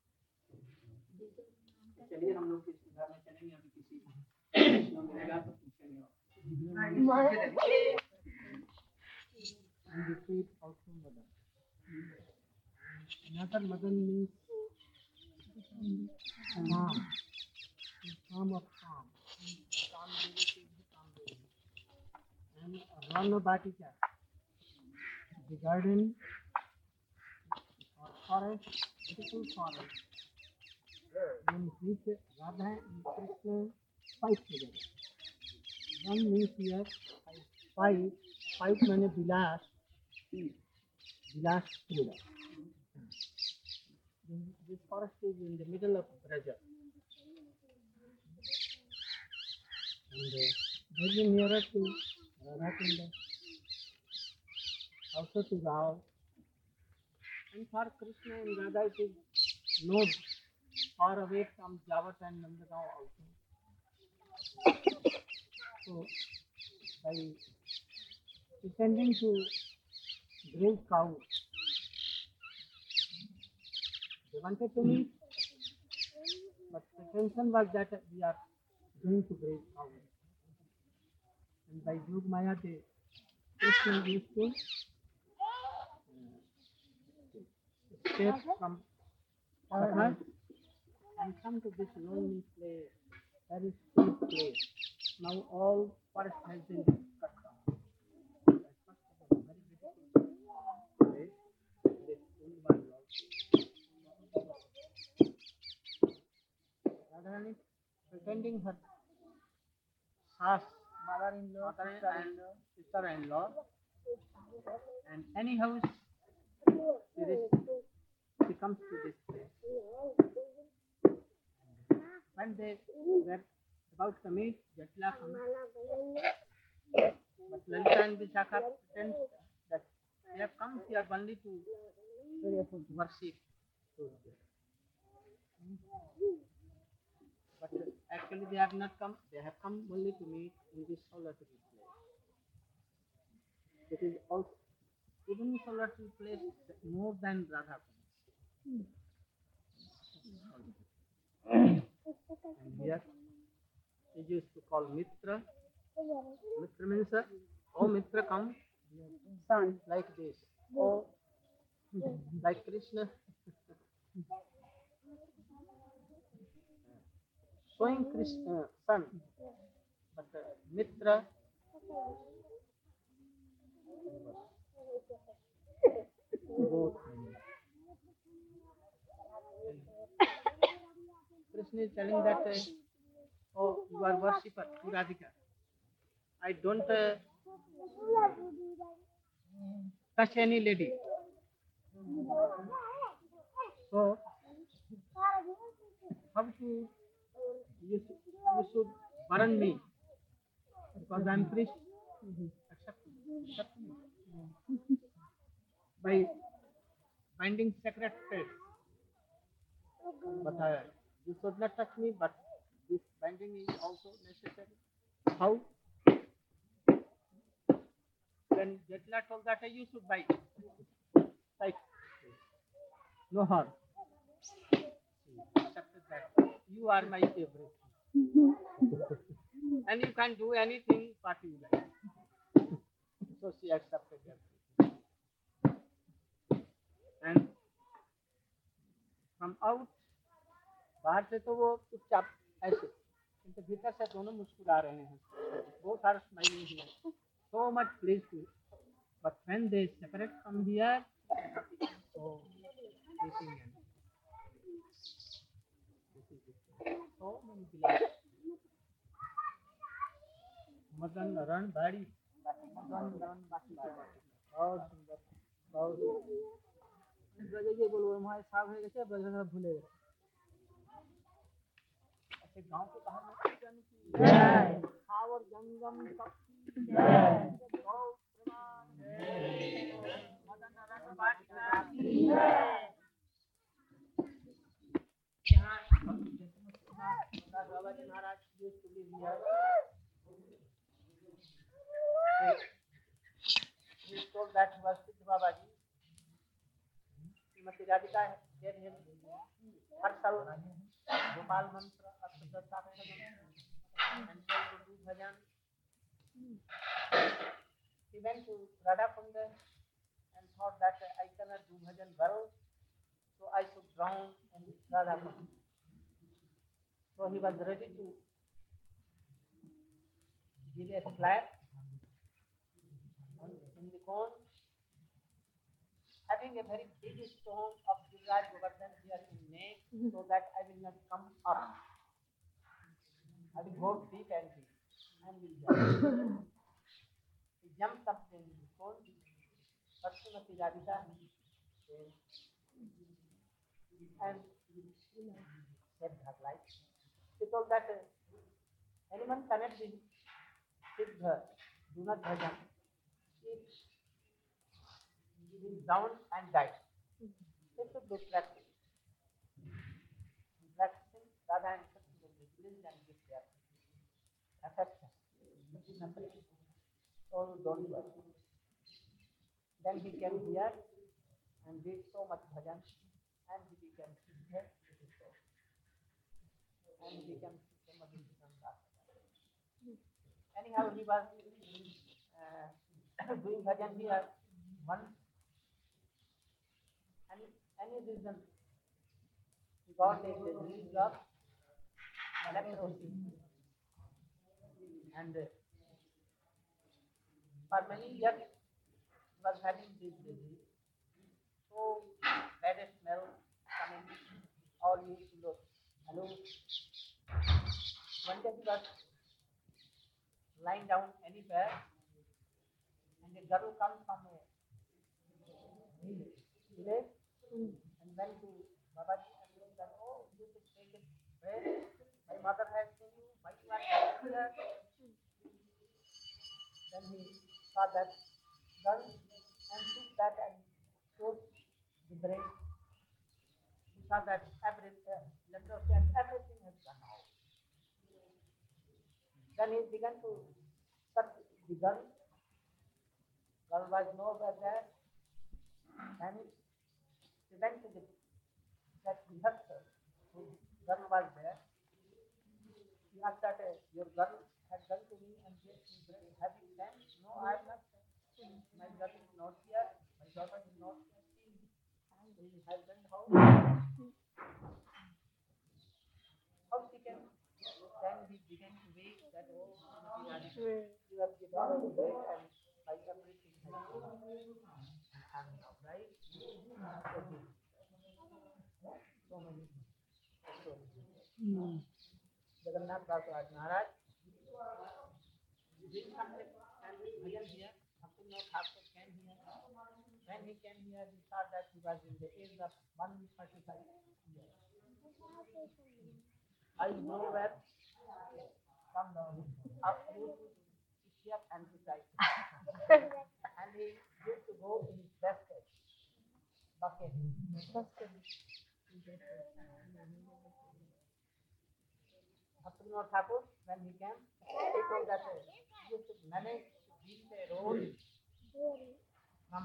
चलिए हम लोग किसी घर में चलेंगे, अभी किसी मिलेगा तो पूछेंगे. Another Madan means calm, calm of calm. Calm devotee is calm devotee. And Rana Batika, the garden or forest, beautiful forest, in which Radha and Krishna fight together. One means here fight, fight means Vilas, Vilas Krida. This forest is in the middle of Braja. And uh, very nearer to Radhakunda, also to Rao. And for Krishna and Radha it is known far away from Javat and Nandagaon also. So by pretending to brave cow, they wanted to meet, but the intention was that we are going to brave cow. And by Yog Maya, the Krishna used to uh, escape from Pathar and come to this lonely place, very steep place. Now all forest has been cut down. That's first of all, very beautiful place. This Undwan also. Radharani pretending her Sas, mother-in-law, sister-in-law, sister-in-law, and anyhow she, is, she comes to this place. When they were about to meet, Jatla comes, but Lalita and Vishakha pretend that they have come here only to worship. But actually they have not come, they have come only to meet in this solitary place. It is also, even solitary place more than Radha. here. He used to call Mitra. Mitra means, uh, oh Mitra, come. Son, like this. Oh, like Krishna. Showing Krishna, son. But uh, Mitra. Both. Krishna is telling that, uh, oh, you are worshipper, you Radhika. I don't uh, touch any lady. So, how to, you, you should burn me because I am priest. Accept, accept me. By binding sacred thread. But uh, you should not touch me, but this binding is also necessary. How? When Jetla told that, uh, you should bite. Like, no harm. Accepted that. You are my everything. And you can do anything what you like. So she accepted everything. And from out, बाहर से तो वो चुपचाप ऐसे, किंतु भीतर से दोनों मुस्कुरा रहे हैं. Both are smiling here. So much pleased to. But when they separate from here, so this is so many delights. Madan रण बाड़ी, मदन रण बाड़ी, बहुत सुंदर, बहुत सुंदर. ये बोलो हमारे साहब है कैसे बजा भूले गए. ऐसे गांव के बाहर में जय खावर जंगम शक्ति जय गौ प्रमाण जय मदन रण बाड़ी जय. यहाँ बाबा जी महाराज used to live here. He told that he was Siddha Babaji. Srimati Radhika gave him Harshal, Gopal Mantra, Ashdata, and told to do bhajan. He went to Radha Kund and thought that I cannot do bhajan well, so I should drown in Radha Kund. So he was ready to give a slap in the cone, having a very big stone of Giriraj Govardhan here in neck, so that I will not come up. I will go deep and deep and will jump. He jumped up in the cone, but Srimati Radhika and saved her life. She told that uh, anyone cannot be Siddha, do not bhajan. He is down and died. This should be practice. Practicing Radha and Krishna will be pleased and give their affection. So don't worry. Then he came here and did so much bhajan and he became Siddha. And he became Siddha Madhusudana. Anyhow, he was uh, doing bhajan here once. Any, any reason he got a disease of leprosy. And uh, for many years he was having this disease. So bad smell coming, all used to look. Hello. One day he was lying down anywhere, and a girl comes from a village and went to Babaji and said, oh, you should take it where my mother has seen you, why you are here? Then he saw that girl and took that and showed the brain. He saw that every uh, leprosy and everything has gone out. Then he began to search the girl. Girl was nowhere there. And he went to the that rehearsal. The girl was there. like that uh, your girl had done to me and gave me bread. Have you done? No, I have not. My girl is not here. My daughter is not here. She has done how? How she can? Then he began to wake that oh, you have given me bread and my everything has been. I'm now right. So many. Hmm. Jagannath Bhagat Maharaj did something and bhajan here. Bhaktivinoda Thakur came here. When he came here, he thought that he was in the age of one thirty-five years. I know where from the absolute ship and recite. And he used to go in his basket. Bucket. Basket. Bhaktivinoda Thakur, when he came, he told that he used to manage to build a road from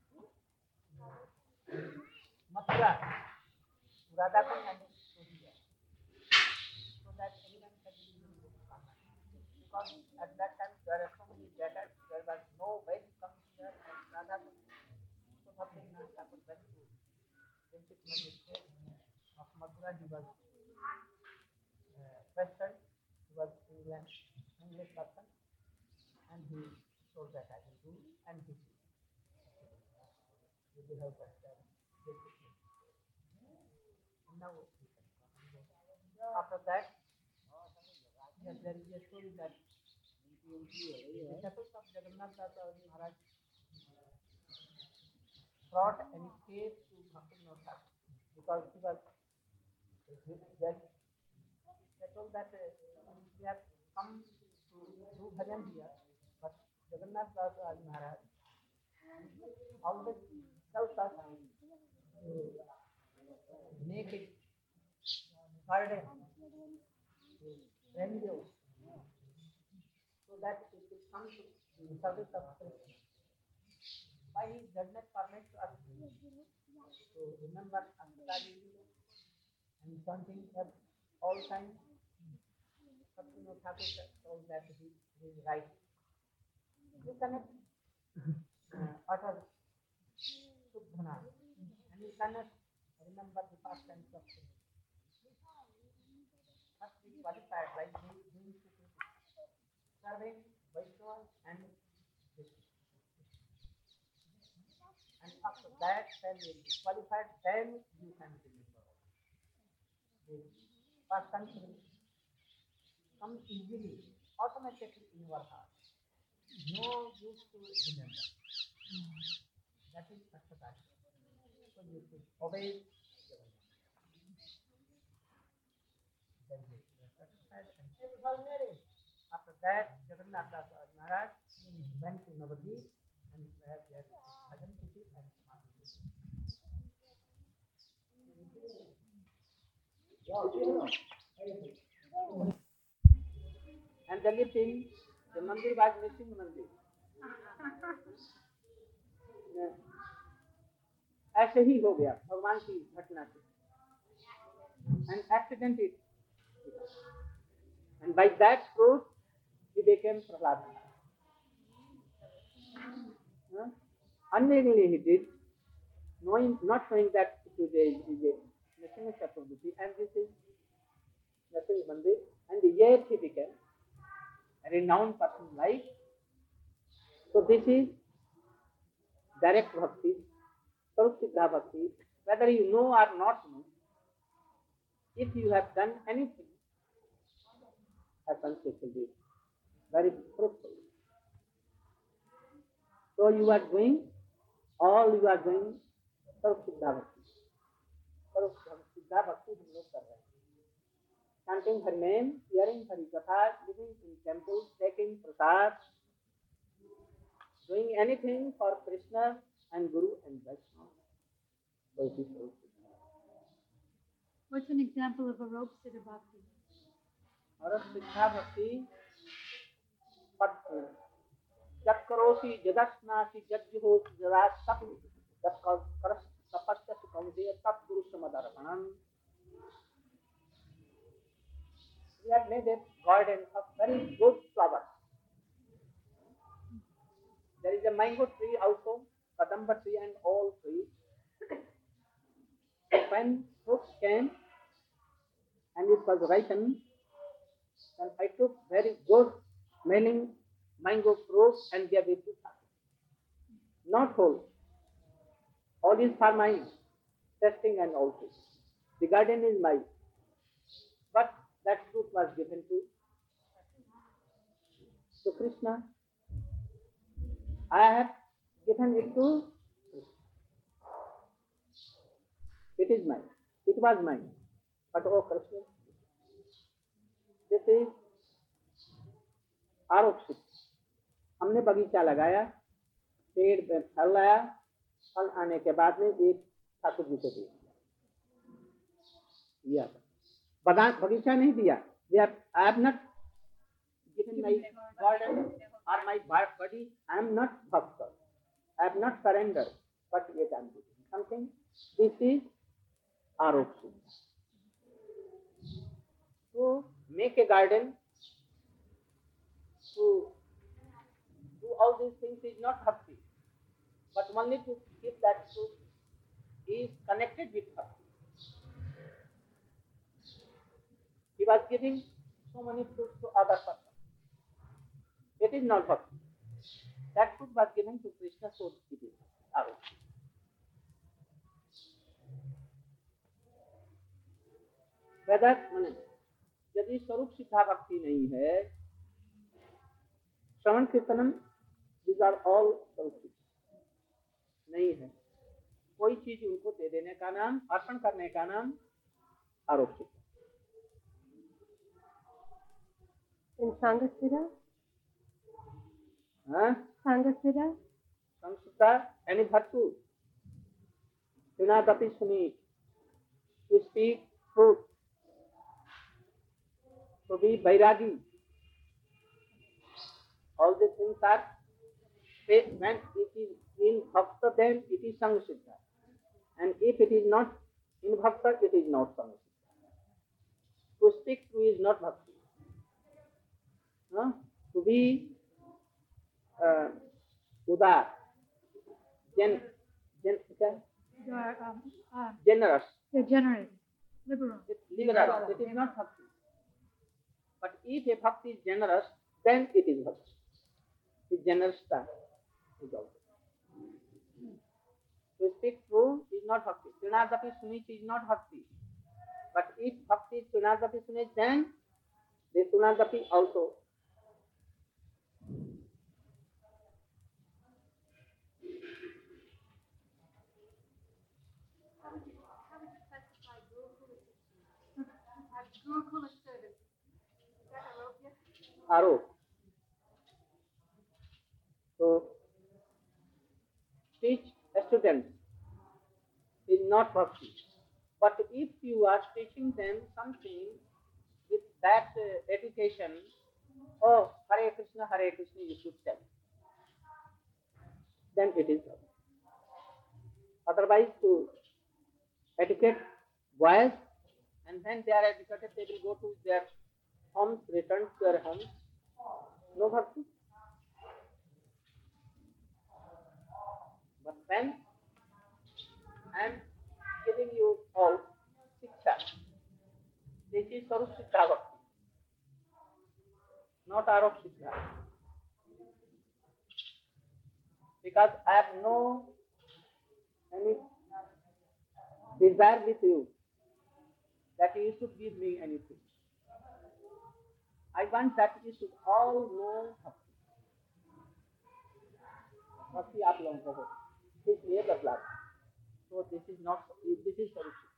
Mathura to Radhakund and to here, so that everyone can be able to come. Because at that time there are so many debtors, there was no way to come here and Radhakund. So Bhaktivinoda Thakur went to basic magistrate of Mathura. He was uh, Western, he was England, English person, and he told that I will do, and he did. With the help of that discipline. Now, after that, yes, there is a story that the disciples of Jagannath Das Maharaj brought an escape to Bhaktivinoda Thakur because he was dead. They told that uh, we have come to do bhajan here, but Jagannath Das Maharaj always tells us to make it garden, to rainbow, so that it will come to the service of Krishna. Why he does not permit us to remember Amrita and something at all times? Bhaktivinoda Thakur told that he is right. You cannot uh, utter Suddhana, and you cannot remember the past tense of things. Must be qualified by doing two things: serving Vaishnava and Krishna. And after that, then you will be qualified, then you can remember. The past tense will come easily, automatically in your heart. No use to remember. That is Sattva. So you should obey Jagannath. After that, Jagannath Das Maharaj went to Navadvip and where there Bhajan Kuti and Smarti. And the only thing, the mandir was missing mandir. ऐसे ही हो गया भगवान की घटना से, and accident it, and by that fruit he became Prahlad. Huh? Unknowingly he did, knowing, not knowing that it is a, is a Narasimha Chaturthi and this is Narasimha Mandir, and yet he became a renowned person like. So this is direct bhakti, Sarvasiddha bhakti, whether you know or not know. If you have done anything, happens it will be very fruitful. So you are doing, all you are doing Sarvasiddha bhakti. Sarvasiddha bhakti हम लोग कर रहे हैं. Chanting her name, hearing her katha, living in temples, taking prasad, doing anything for Krishna and Guru and Vaishnava. So it is Sarvasiddha. What's an example of a rope siddha bhakti? Sarvasiddha bhakti, Jatkorosi Jadasnasi Jadjuhosi Jadas Tap Tapasya Kaundeya Tat Guru Samadarpanam. We have made a garden of very good flowers. There is a mango tree also, kadamba tree and all trees. When fruits came and it was ripened, then I took very good smelling mango fruit and gave it to her. Not whole. All is for my testing and all this. The garden is mine. But that fruit was given to, to Krishna. I have given it to Krishna. It is mine. It was mine. But oh Krishna, this is आरोपित. हमने बगीचा लगाया, पेड़ पे फल लाया, फल आने के बाद में एक ठाकुर जी को दिया. बगीचा नहीं दिया. I have not given my garden or my body. I am not bhakta. I have not surrendered. But yet I am giving something. This is aropi. To make a garden, to do all these things is not bhakti, but only to give that fruit is connected with bhakti. He was giving so many fruits to other persons. It is not bhakti. That fruit was given to Krishna, so it is aropi. Whether यदि स्वरूप सिद्धा भक्ति नहीं है, श्रवण कीर्तनम, these are all स्वरूप सिद्ध नहीं है, कोई चीज उनको दे देने का नाम, अर्पण करने का नाम आरोप सिद्ध. In Sangasira? हाँ? Sangasira? Samsutta, any bhattu, Sunadapi Suni, to speak truth, to be Vairagi. All these things are, when it is in bhakta, then it is Sangasiddha. And if it is not in bhakta, it is not Sangasiddha. To speak true is not bhakti. No? To be uh, udar, gen, gen, okay? You are um, uh, generous. you're generous, liberal. It, liberal. It is not bhakti. But if a bhakti is generous, then it is bhakti. The generous type is also. To speak true is not bhakti. Sunadapi Sunich is not bhakti. But if bhakti is Sunadapi Sunich, then the Sunadapi also. Gurukula service. Is that Aropya? Arop. So, teach a student is not bhakti. But if you are teaching them something with that uh, education, oh, Hare Krishna, Hare Krishna, you should tell. Then it is bhakti. Otherwise, to educate boys, and when they are educated, they will go to their homes, return to their homes. No bhakti. But when I am giving you all Siksha, this is Sarup Siddha Bhakti, not Arop Siddha. Because I have no any desire with you that you should give me anything. I want that you should all know Bhakti. Bhakti आप लोगों को हो, इसलिए बदलाव. So this is not, this is Sarup Siddha.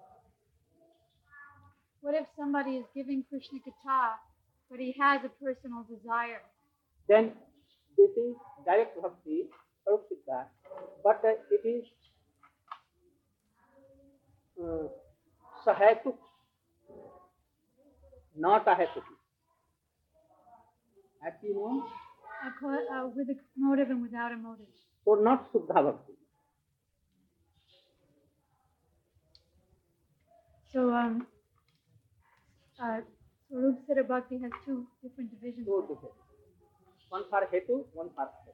What if somebody is giving Krishna Katha, but he has a personal desire? Then this is direct Bhakti, Sarup Siddha, but uh, it is uh, Sahetuk, not Ahetuki. As you know, Uh, co- uh, with a motive and without a motive. so not Suddha Bhakti. So, um, uh, Swarupsara Bhakti has two different divisions. Two different. One for hetu, one for hetu.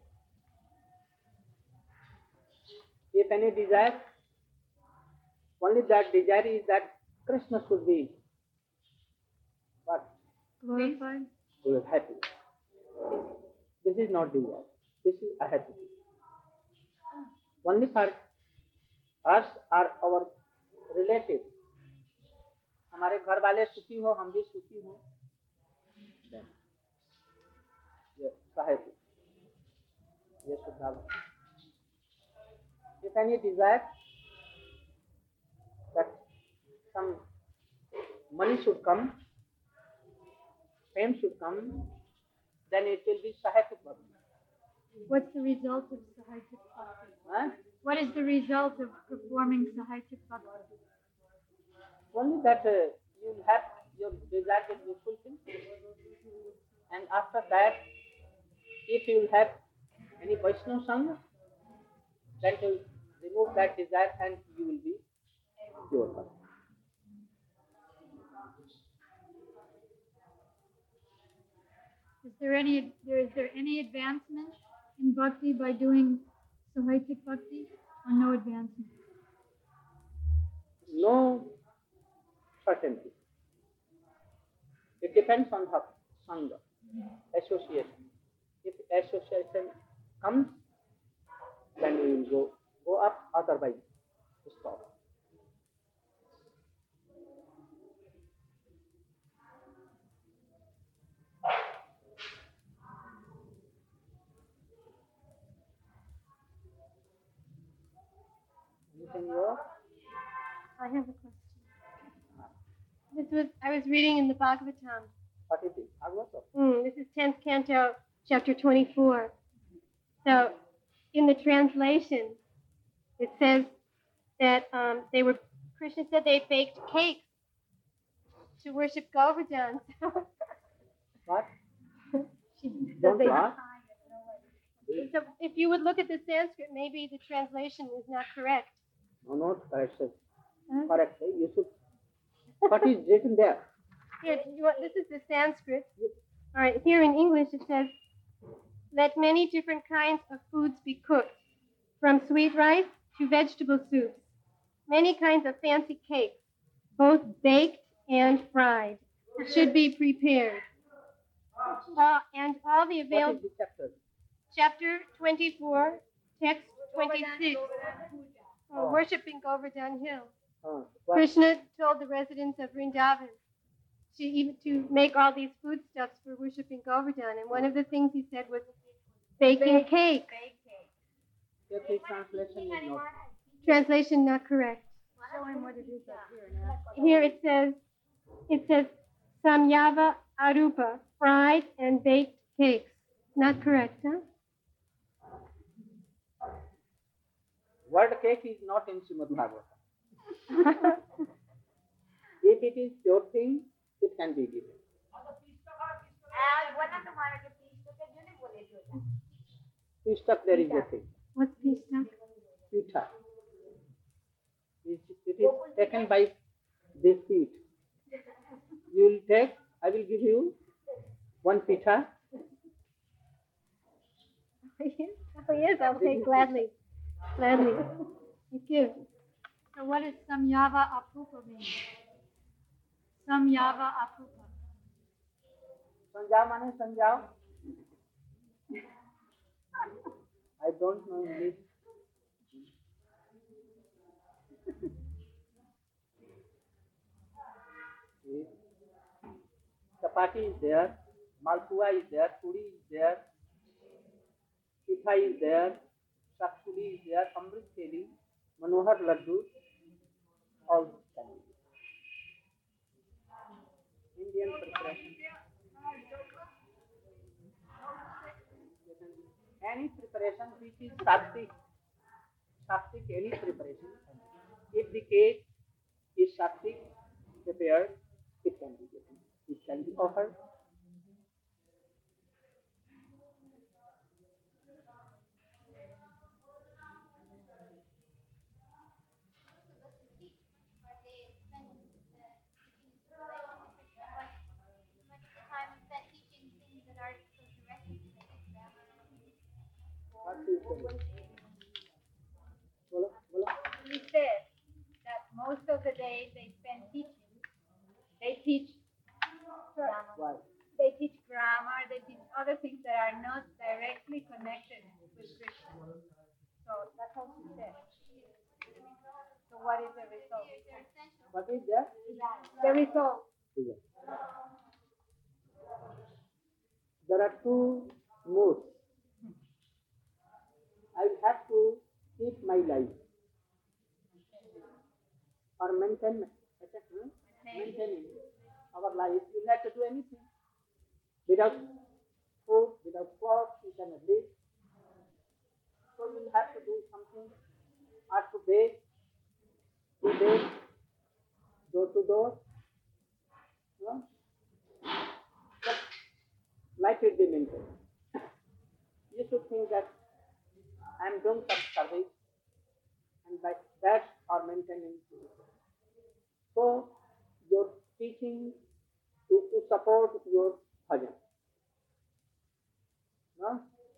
If any desire, only that desire is that Krishna should be what? Glorified. We are happy. This is not desire. This is a happy. Only for us or our relatives. हमारे घर वाले सुखी हो, हम भी सुखी हो. ये सहायता. ये सुधार. If any desire that some money should come, fame should come, then it will be Sahajic Bhakti. What's the result of Sahajic Bhakti? Huh? What is the result of performing Sahajic Bhakti? Only that uh, you will have your desire will be fulfilled. And after that, if you will have any Vaishnava Sangha, then you will remove that desire and you will be pure. Is there any there is there any advancement in bhakti by doing Sahajic Bhakti, or no advancement? No certainty. It depends on the Sangha, association. If association comes, then we will go, go up, otherwise stop. Anything more? I have a question. This was I was reading in the Bhagavatam. What is it? Bhagavatam? Mm, this is tenth canto, chapter twenty-four. So, in the translation, it says that um, they were Krishna said they baked cakes to worship Govardhan. What? She Don't they- laugh. So, if you would look at the Sanskrit, maybe the translation is not correct. No, no, correct. sir. Correct. sir. You should. What is written there? Here, you want, this is the Sanskrit. All right, here in English it says, let many different kinds of foods be cooked, from sweet rice to vegetable soups. Many kinds of fancy cakes, both baked and fried, should be prepared. Uh, and all the What available, is the chapter? chapter twenty-four, text twenty-six, uh, worshiping Govardhan Hill. Uh, what? Krishna told the residents of Vrindavan to even to make all these foodstuffs for worshiping Govardhan, and one of the things he said was baking cake. The translation is not. Translation not correct. Show him what it is up here now. Here it says it says samyava arupa, fried and baked cakes. Not correct, huh? Word cake is not in Srimad Bhagavatam. If it is pure thing, it can be given. Pistak there is a thing. What's Pishtak? Pitha. It, it is taken by this feet. You will take, I will give you one pitha. Oh yes, I'll take gladly. Gladly. Thank you. So what does Samyava Apupa mean? Samyava Apupa. Sanjao mane sanjao. I don't know English. Chapati is there, malpua is there, puri is there, pitha is there, shakshuri is there, amrit theli, manohar laddu, all can be. Indian preparation. Any preparation which is sattvic, sattvic any preparation. If the cake is sattvic prepared, it can be given. It can be offered. बोलो बोलो He said that most of the day they spend teaching. They teach Why? they teach grammar, they teach other things that are not directly connected with Krishna. So that's how she said. So what is the result? What is that? The result. Yes. There are two modes. I have to keep my life or maintain hmm? maintaining our life. You have to do anything. Without food, without clothes, you cannot live. So you have to do something, or to bake, to bake, door to door. No? But life will be maintained. You should think that I am doing some service and like that or maintaining. So your teaching is to support your bhajan. No?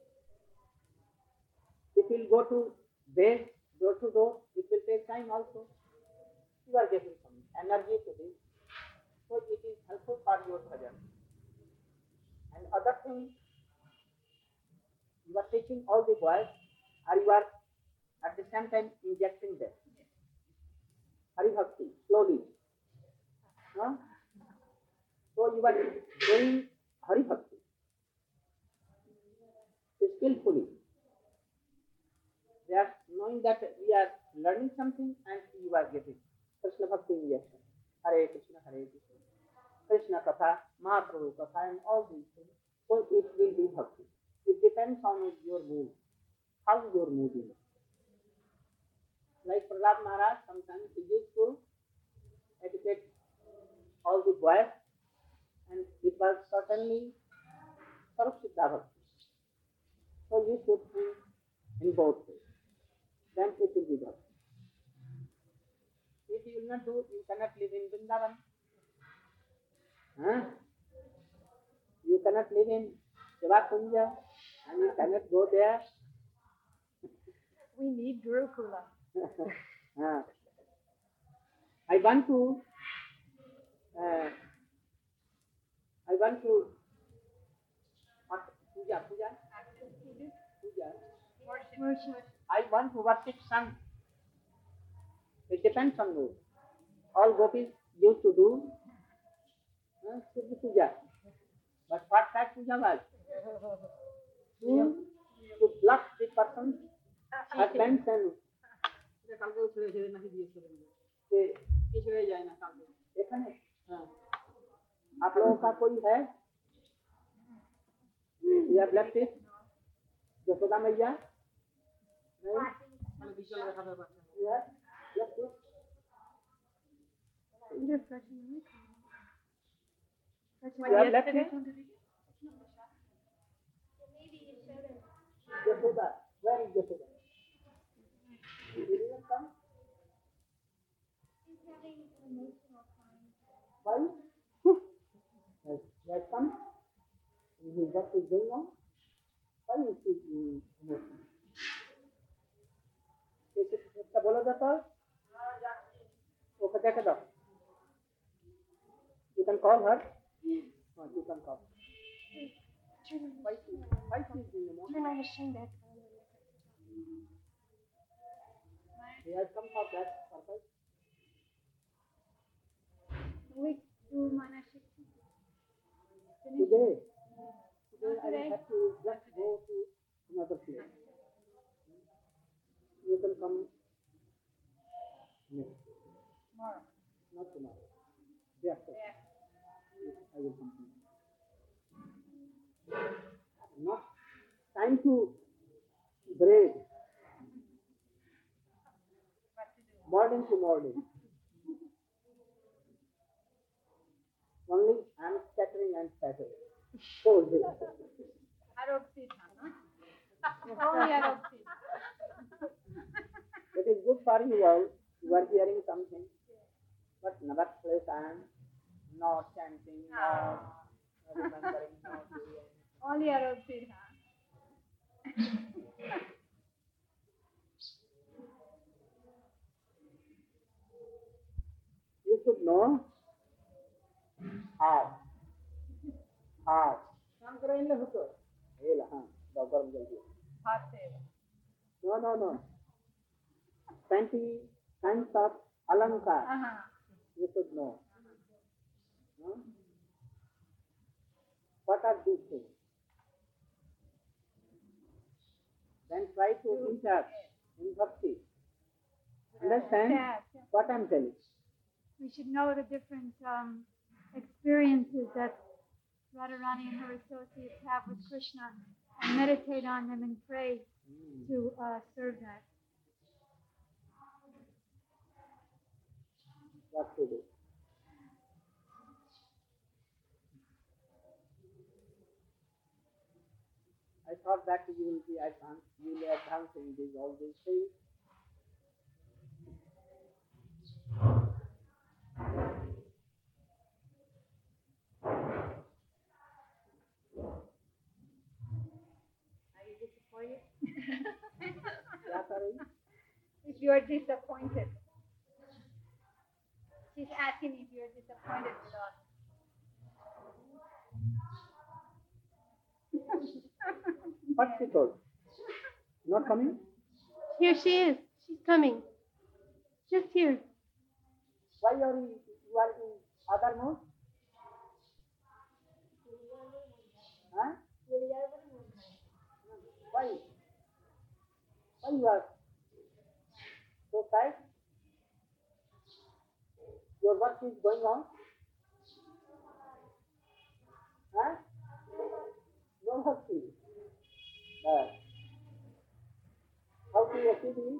If you go to base, door to door, it will take time also. You are getting some energy to this. So it is helpful for your bhajan. And other thing, you are teaching all the boys, or you are at the same time injecting them. Hari Bhakti, slowly. No? So you are doing Hari Bhakti skillfully. They are knowing that we are learning something and you are getting Krishna Bhakti injection. Hare Krishna, Hare Krishna. Krishna Katha, Mahaprabhu Katha and all these things. So it will be Bhakti. It depends on your mood. How your mood is. Like Prahlad Maharaj, sometimes he used to educate all the boys and it was certainly Sarvasiddha Bhakti. So you should think in both ways. Then it will be Bhakti. If you will not do, you cannot live in Vrindavan. Huh? You cannot live in Shivakunja and you cannot go there. We need Gurukula. uh, I want to uh, I want to what, puja, puja, puja. Worship. I want to worship sun. It depends on you. All gopis used to do uh, puja. But what that puja was? To, to bluff the person's husbands and এখানে आप लोगों का कोई है या left it Yashoda मैया नहीं yes left it you have left it Yashoda where is Yashoda did you come why yes yes come what is going on why is it emotional इसका बोला जाता है वो क्या कहता you can call her no, you can call why she why she is being emotional Turn my machine back on. he has come for that purpose We do Manashikti. today today I will have to just go to another place you can come next Tomorrow. not tomorrow day after Yeah. I will come not time to break morning to morning only I am scattering and scattering whole day Arogsita, no? Only Arogsita. it is good for you all you are hearing something but nevertheless I am not chanting not remembering not doing Only Arogsita. should know how. How. काम करायला होतं. हे लहान doctor जल्दी. No, no, no. Twenty kinds of alankar. Uh-huh. You should know. No? What are these things? Then try to teach us in bhakti. Understand Yeah, yeah. what I'm telling? We should know the different um, experiences that Radharani and her associates have with Krishna and meditate on them and pray to uh, serve that. What to do? I thought that you will be advanced, you will advance in these all these things. Are you disappointed? क्या कर रही? If you are disappointed. She's asking if you are disappointed with us. What she told? Not coming? Here she is. She's coming. Just here. Why are you, you are in other mood? Huh? Why? Why you are so sad? Your work is going on? Huh? No work is. Uh, how to achieve it?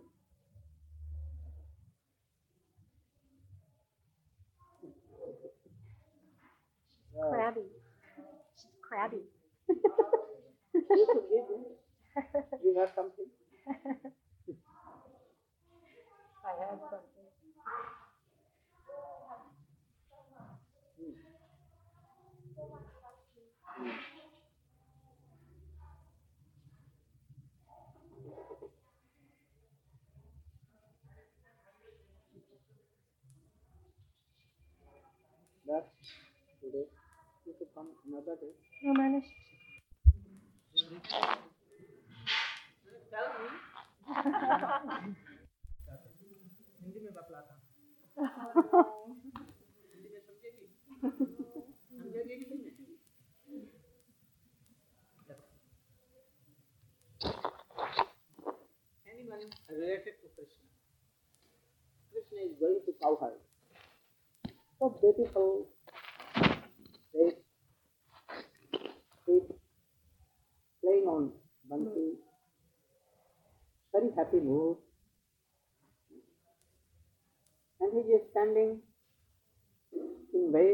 Uh, Crabby. She's crabby. you should give me. Give her something. I have something. That's today. You should come another day. No, Manish. Hindi में बतलाता हिंदी में समझेगी समझेगी कि नहीं anyone related to Krishna Krishna is going to cowherd so beautiful face feet playing on bansi very happy mood and he is standing in way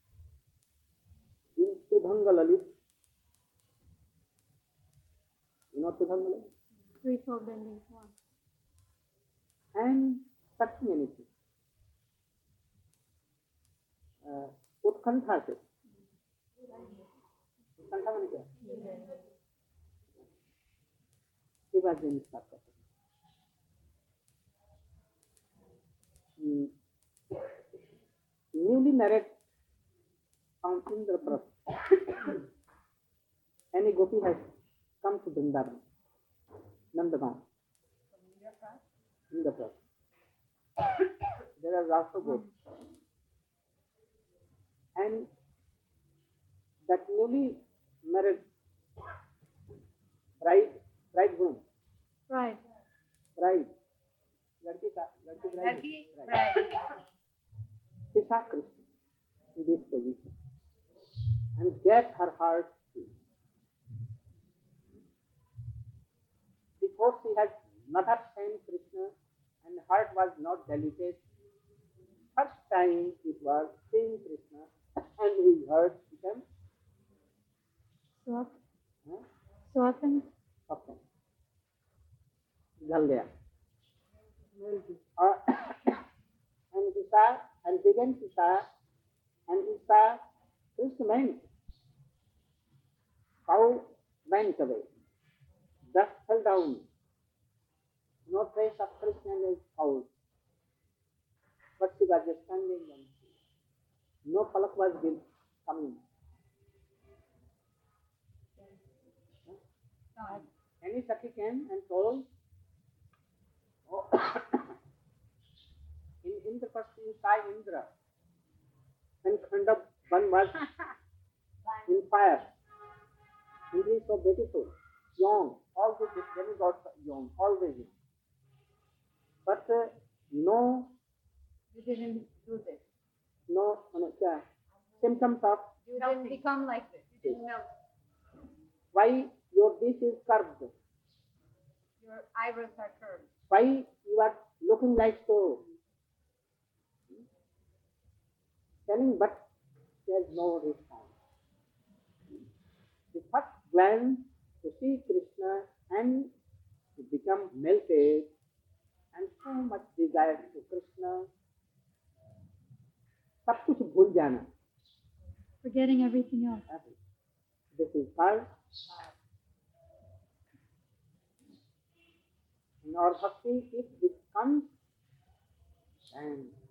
in Tribhanga Lalit. You know Tribhanga Lalit? Threefold bending form. And touching anything. Uh, उत्कंठा से उत्कंठा मैंने क्या ये बात देने start करते newly married Count Indraprastha. Any gopi has come to Vrindavan, Nandagaon. Indraprastha. There are also gopi. And that newly married bride, bridegroom, Right. bride, लड़की का लड़की bride, Lucky, bride. right. She saw Krishna in this position and get her heart free. Before she had never seen Krishna and heart was not diluted. First time it was seeing Krishna and his heart became Soft. huh, Softened. softened. जल गया. Uh, and he saw and began to saw and he saw Krishna went. Cow went away. Dust fell down. No trace of Krishna in his house. But she was standing and no palak was built, coming. Any Saki came and told, oh, in Indraprastha, Sai Indra, when Khanda Ban was in fire, Indra is so beautiful, young, all the demigods are young, always. But uh, no, You didn't do this. no, no kya, symptoms of You didn't become like this. You didn't melt. why your dish is curved, Your eyebrows are curved. why you are looking like so. Telling, but there is no response. The first glance to see Krishna and to become melted and so much desire to Krishna, सब कुछ भूल जाना. Forgetting everything else. This is called in our bhakti. If this comes, and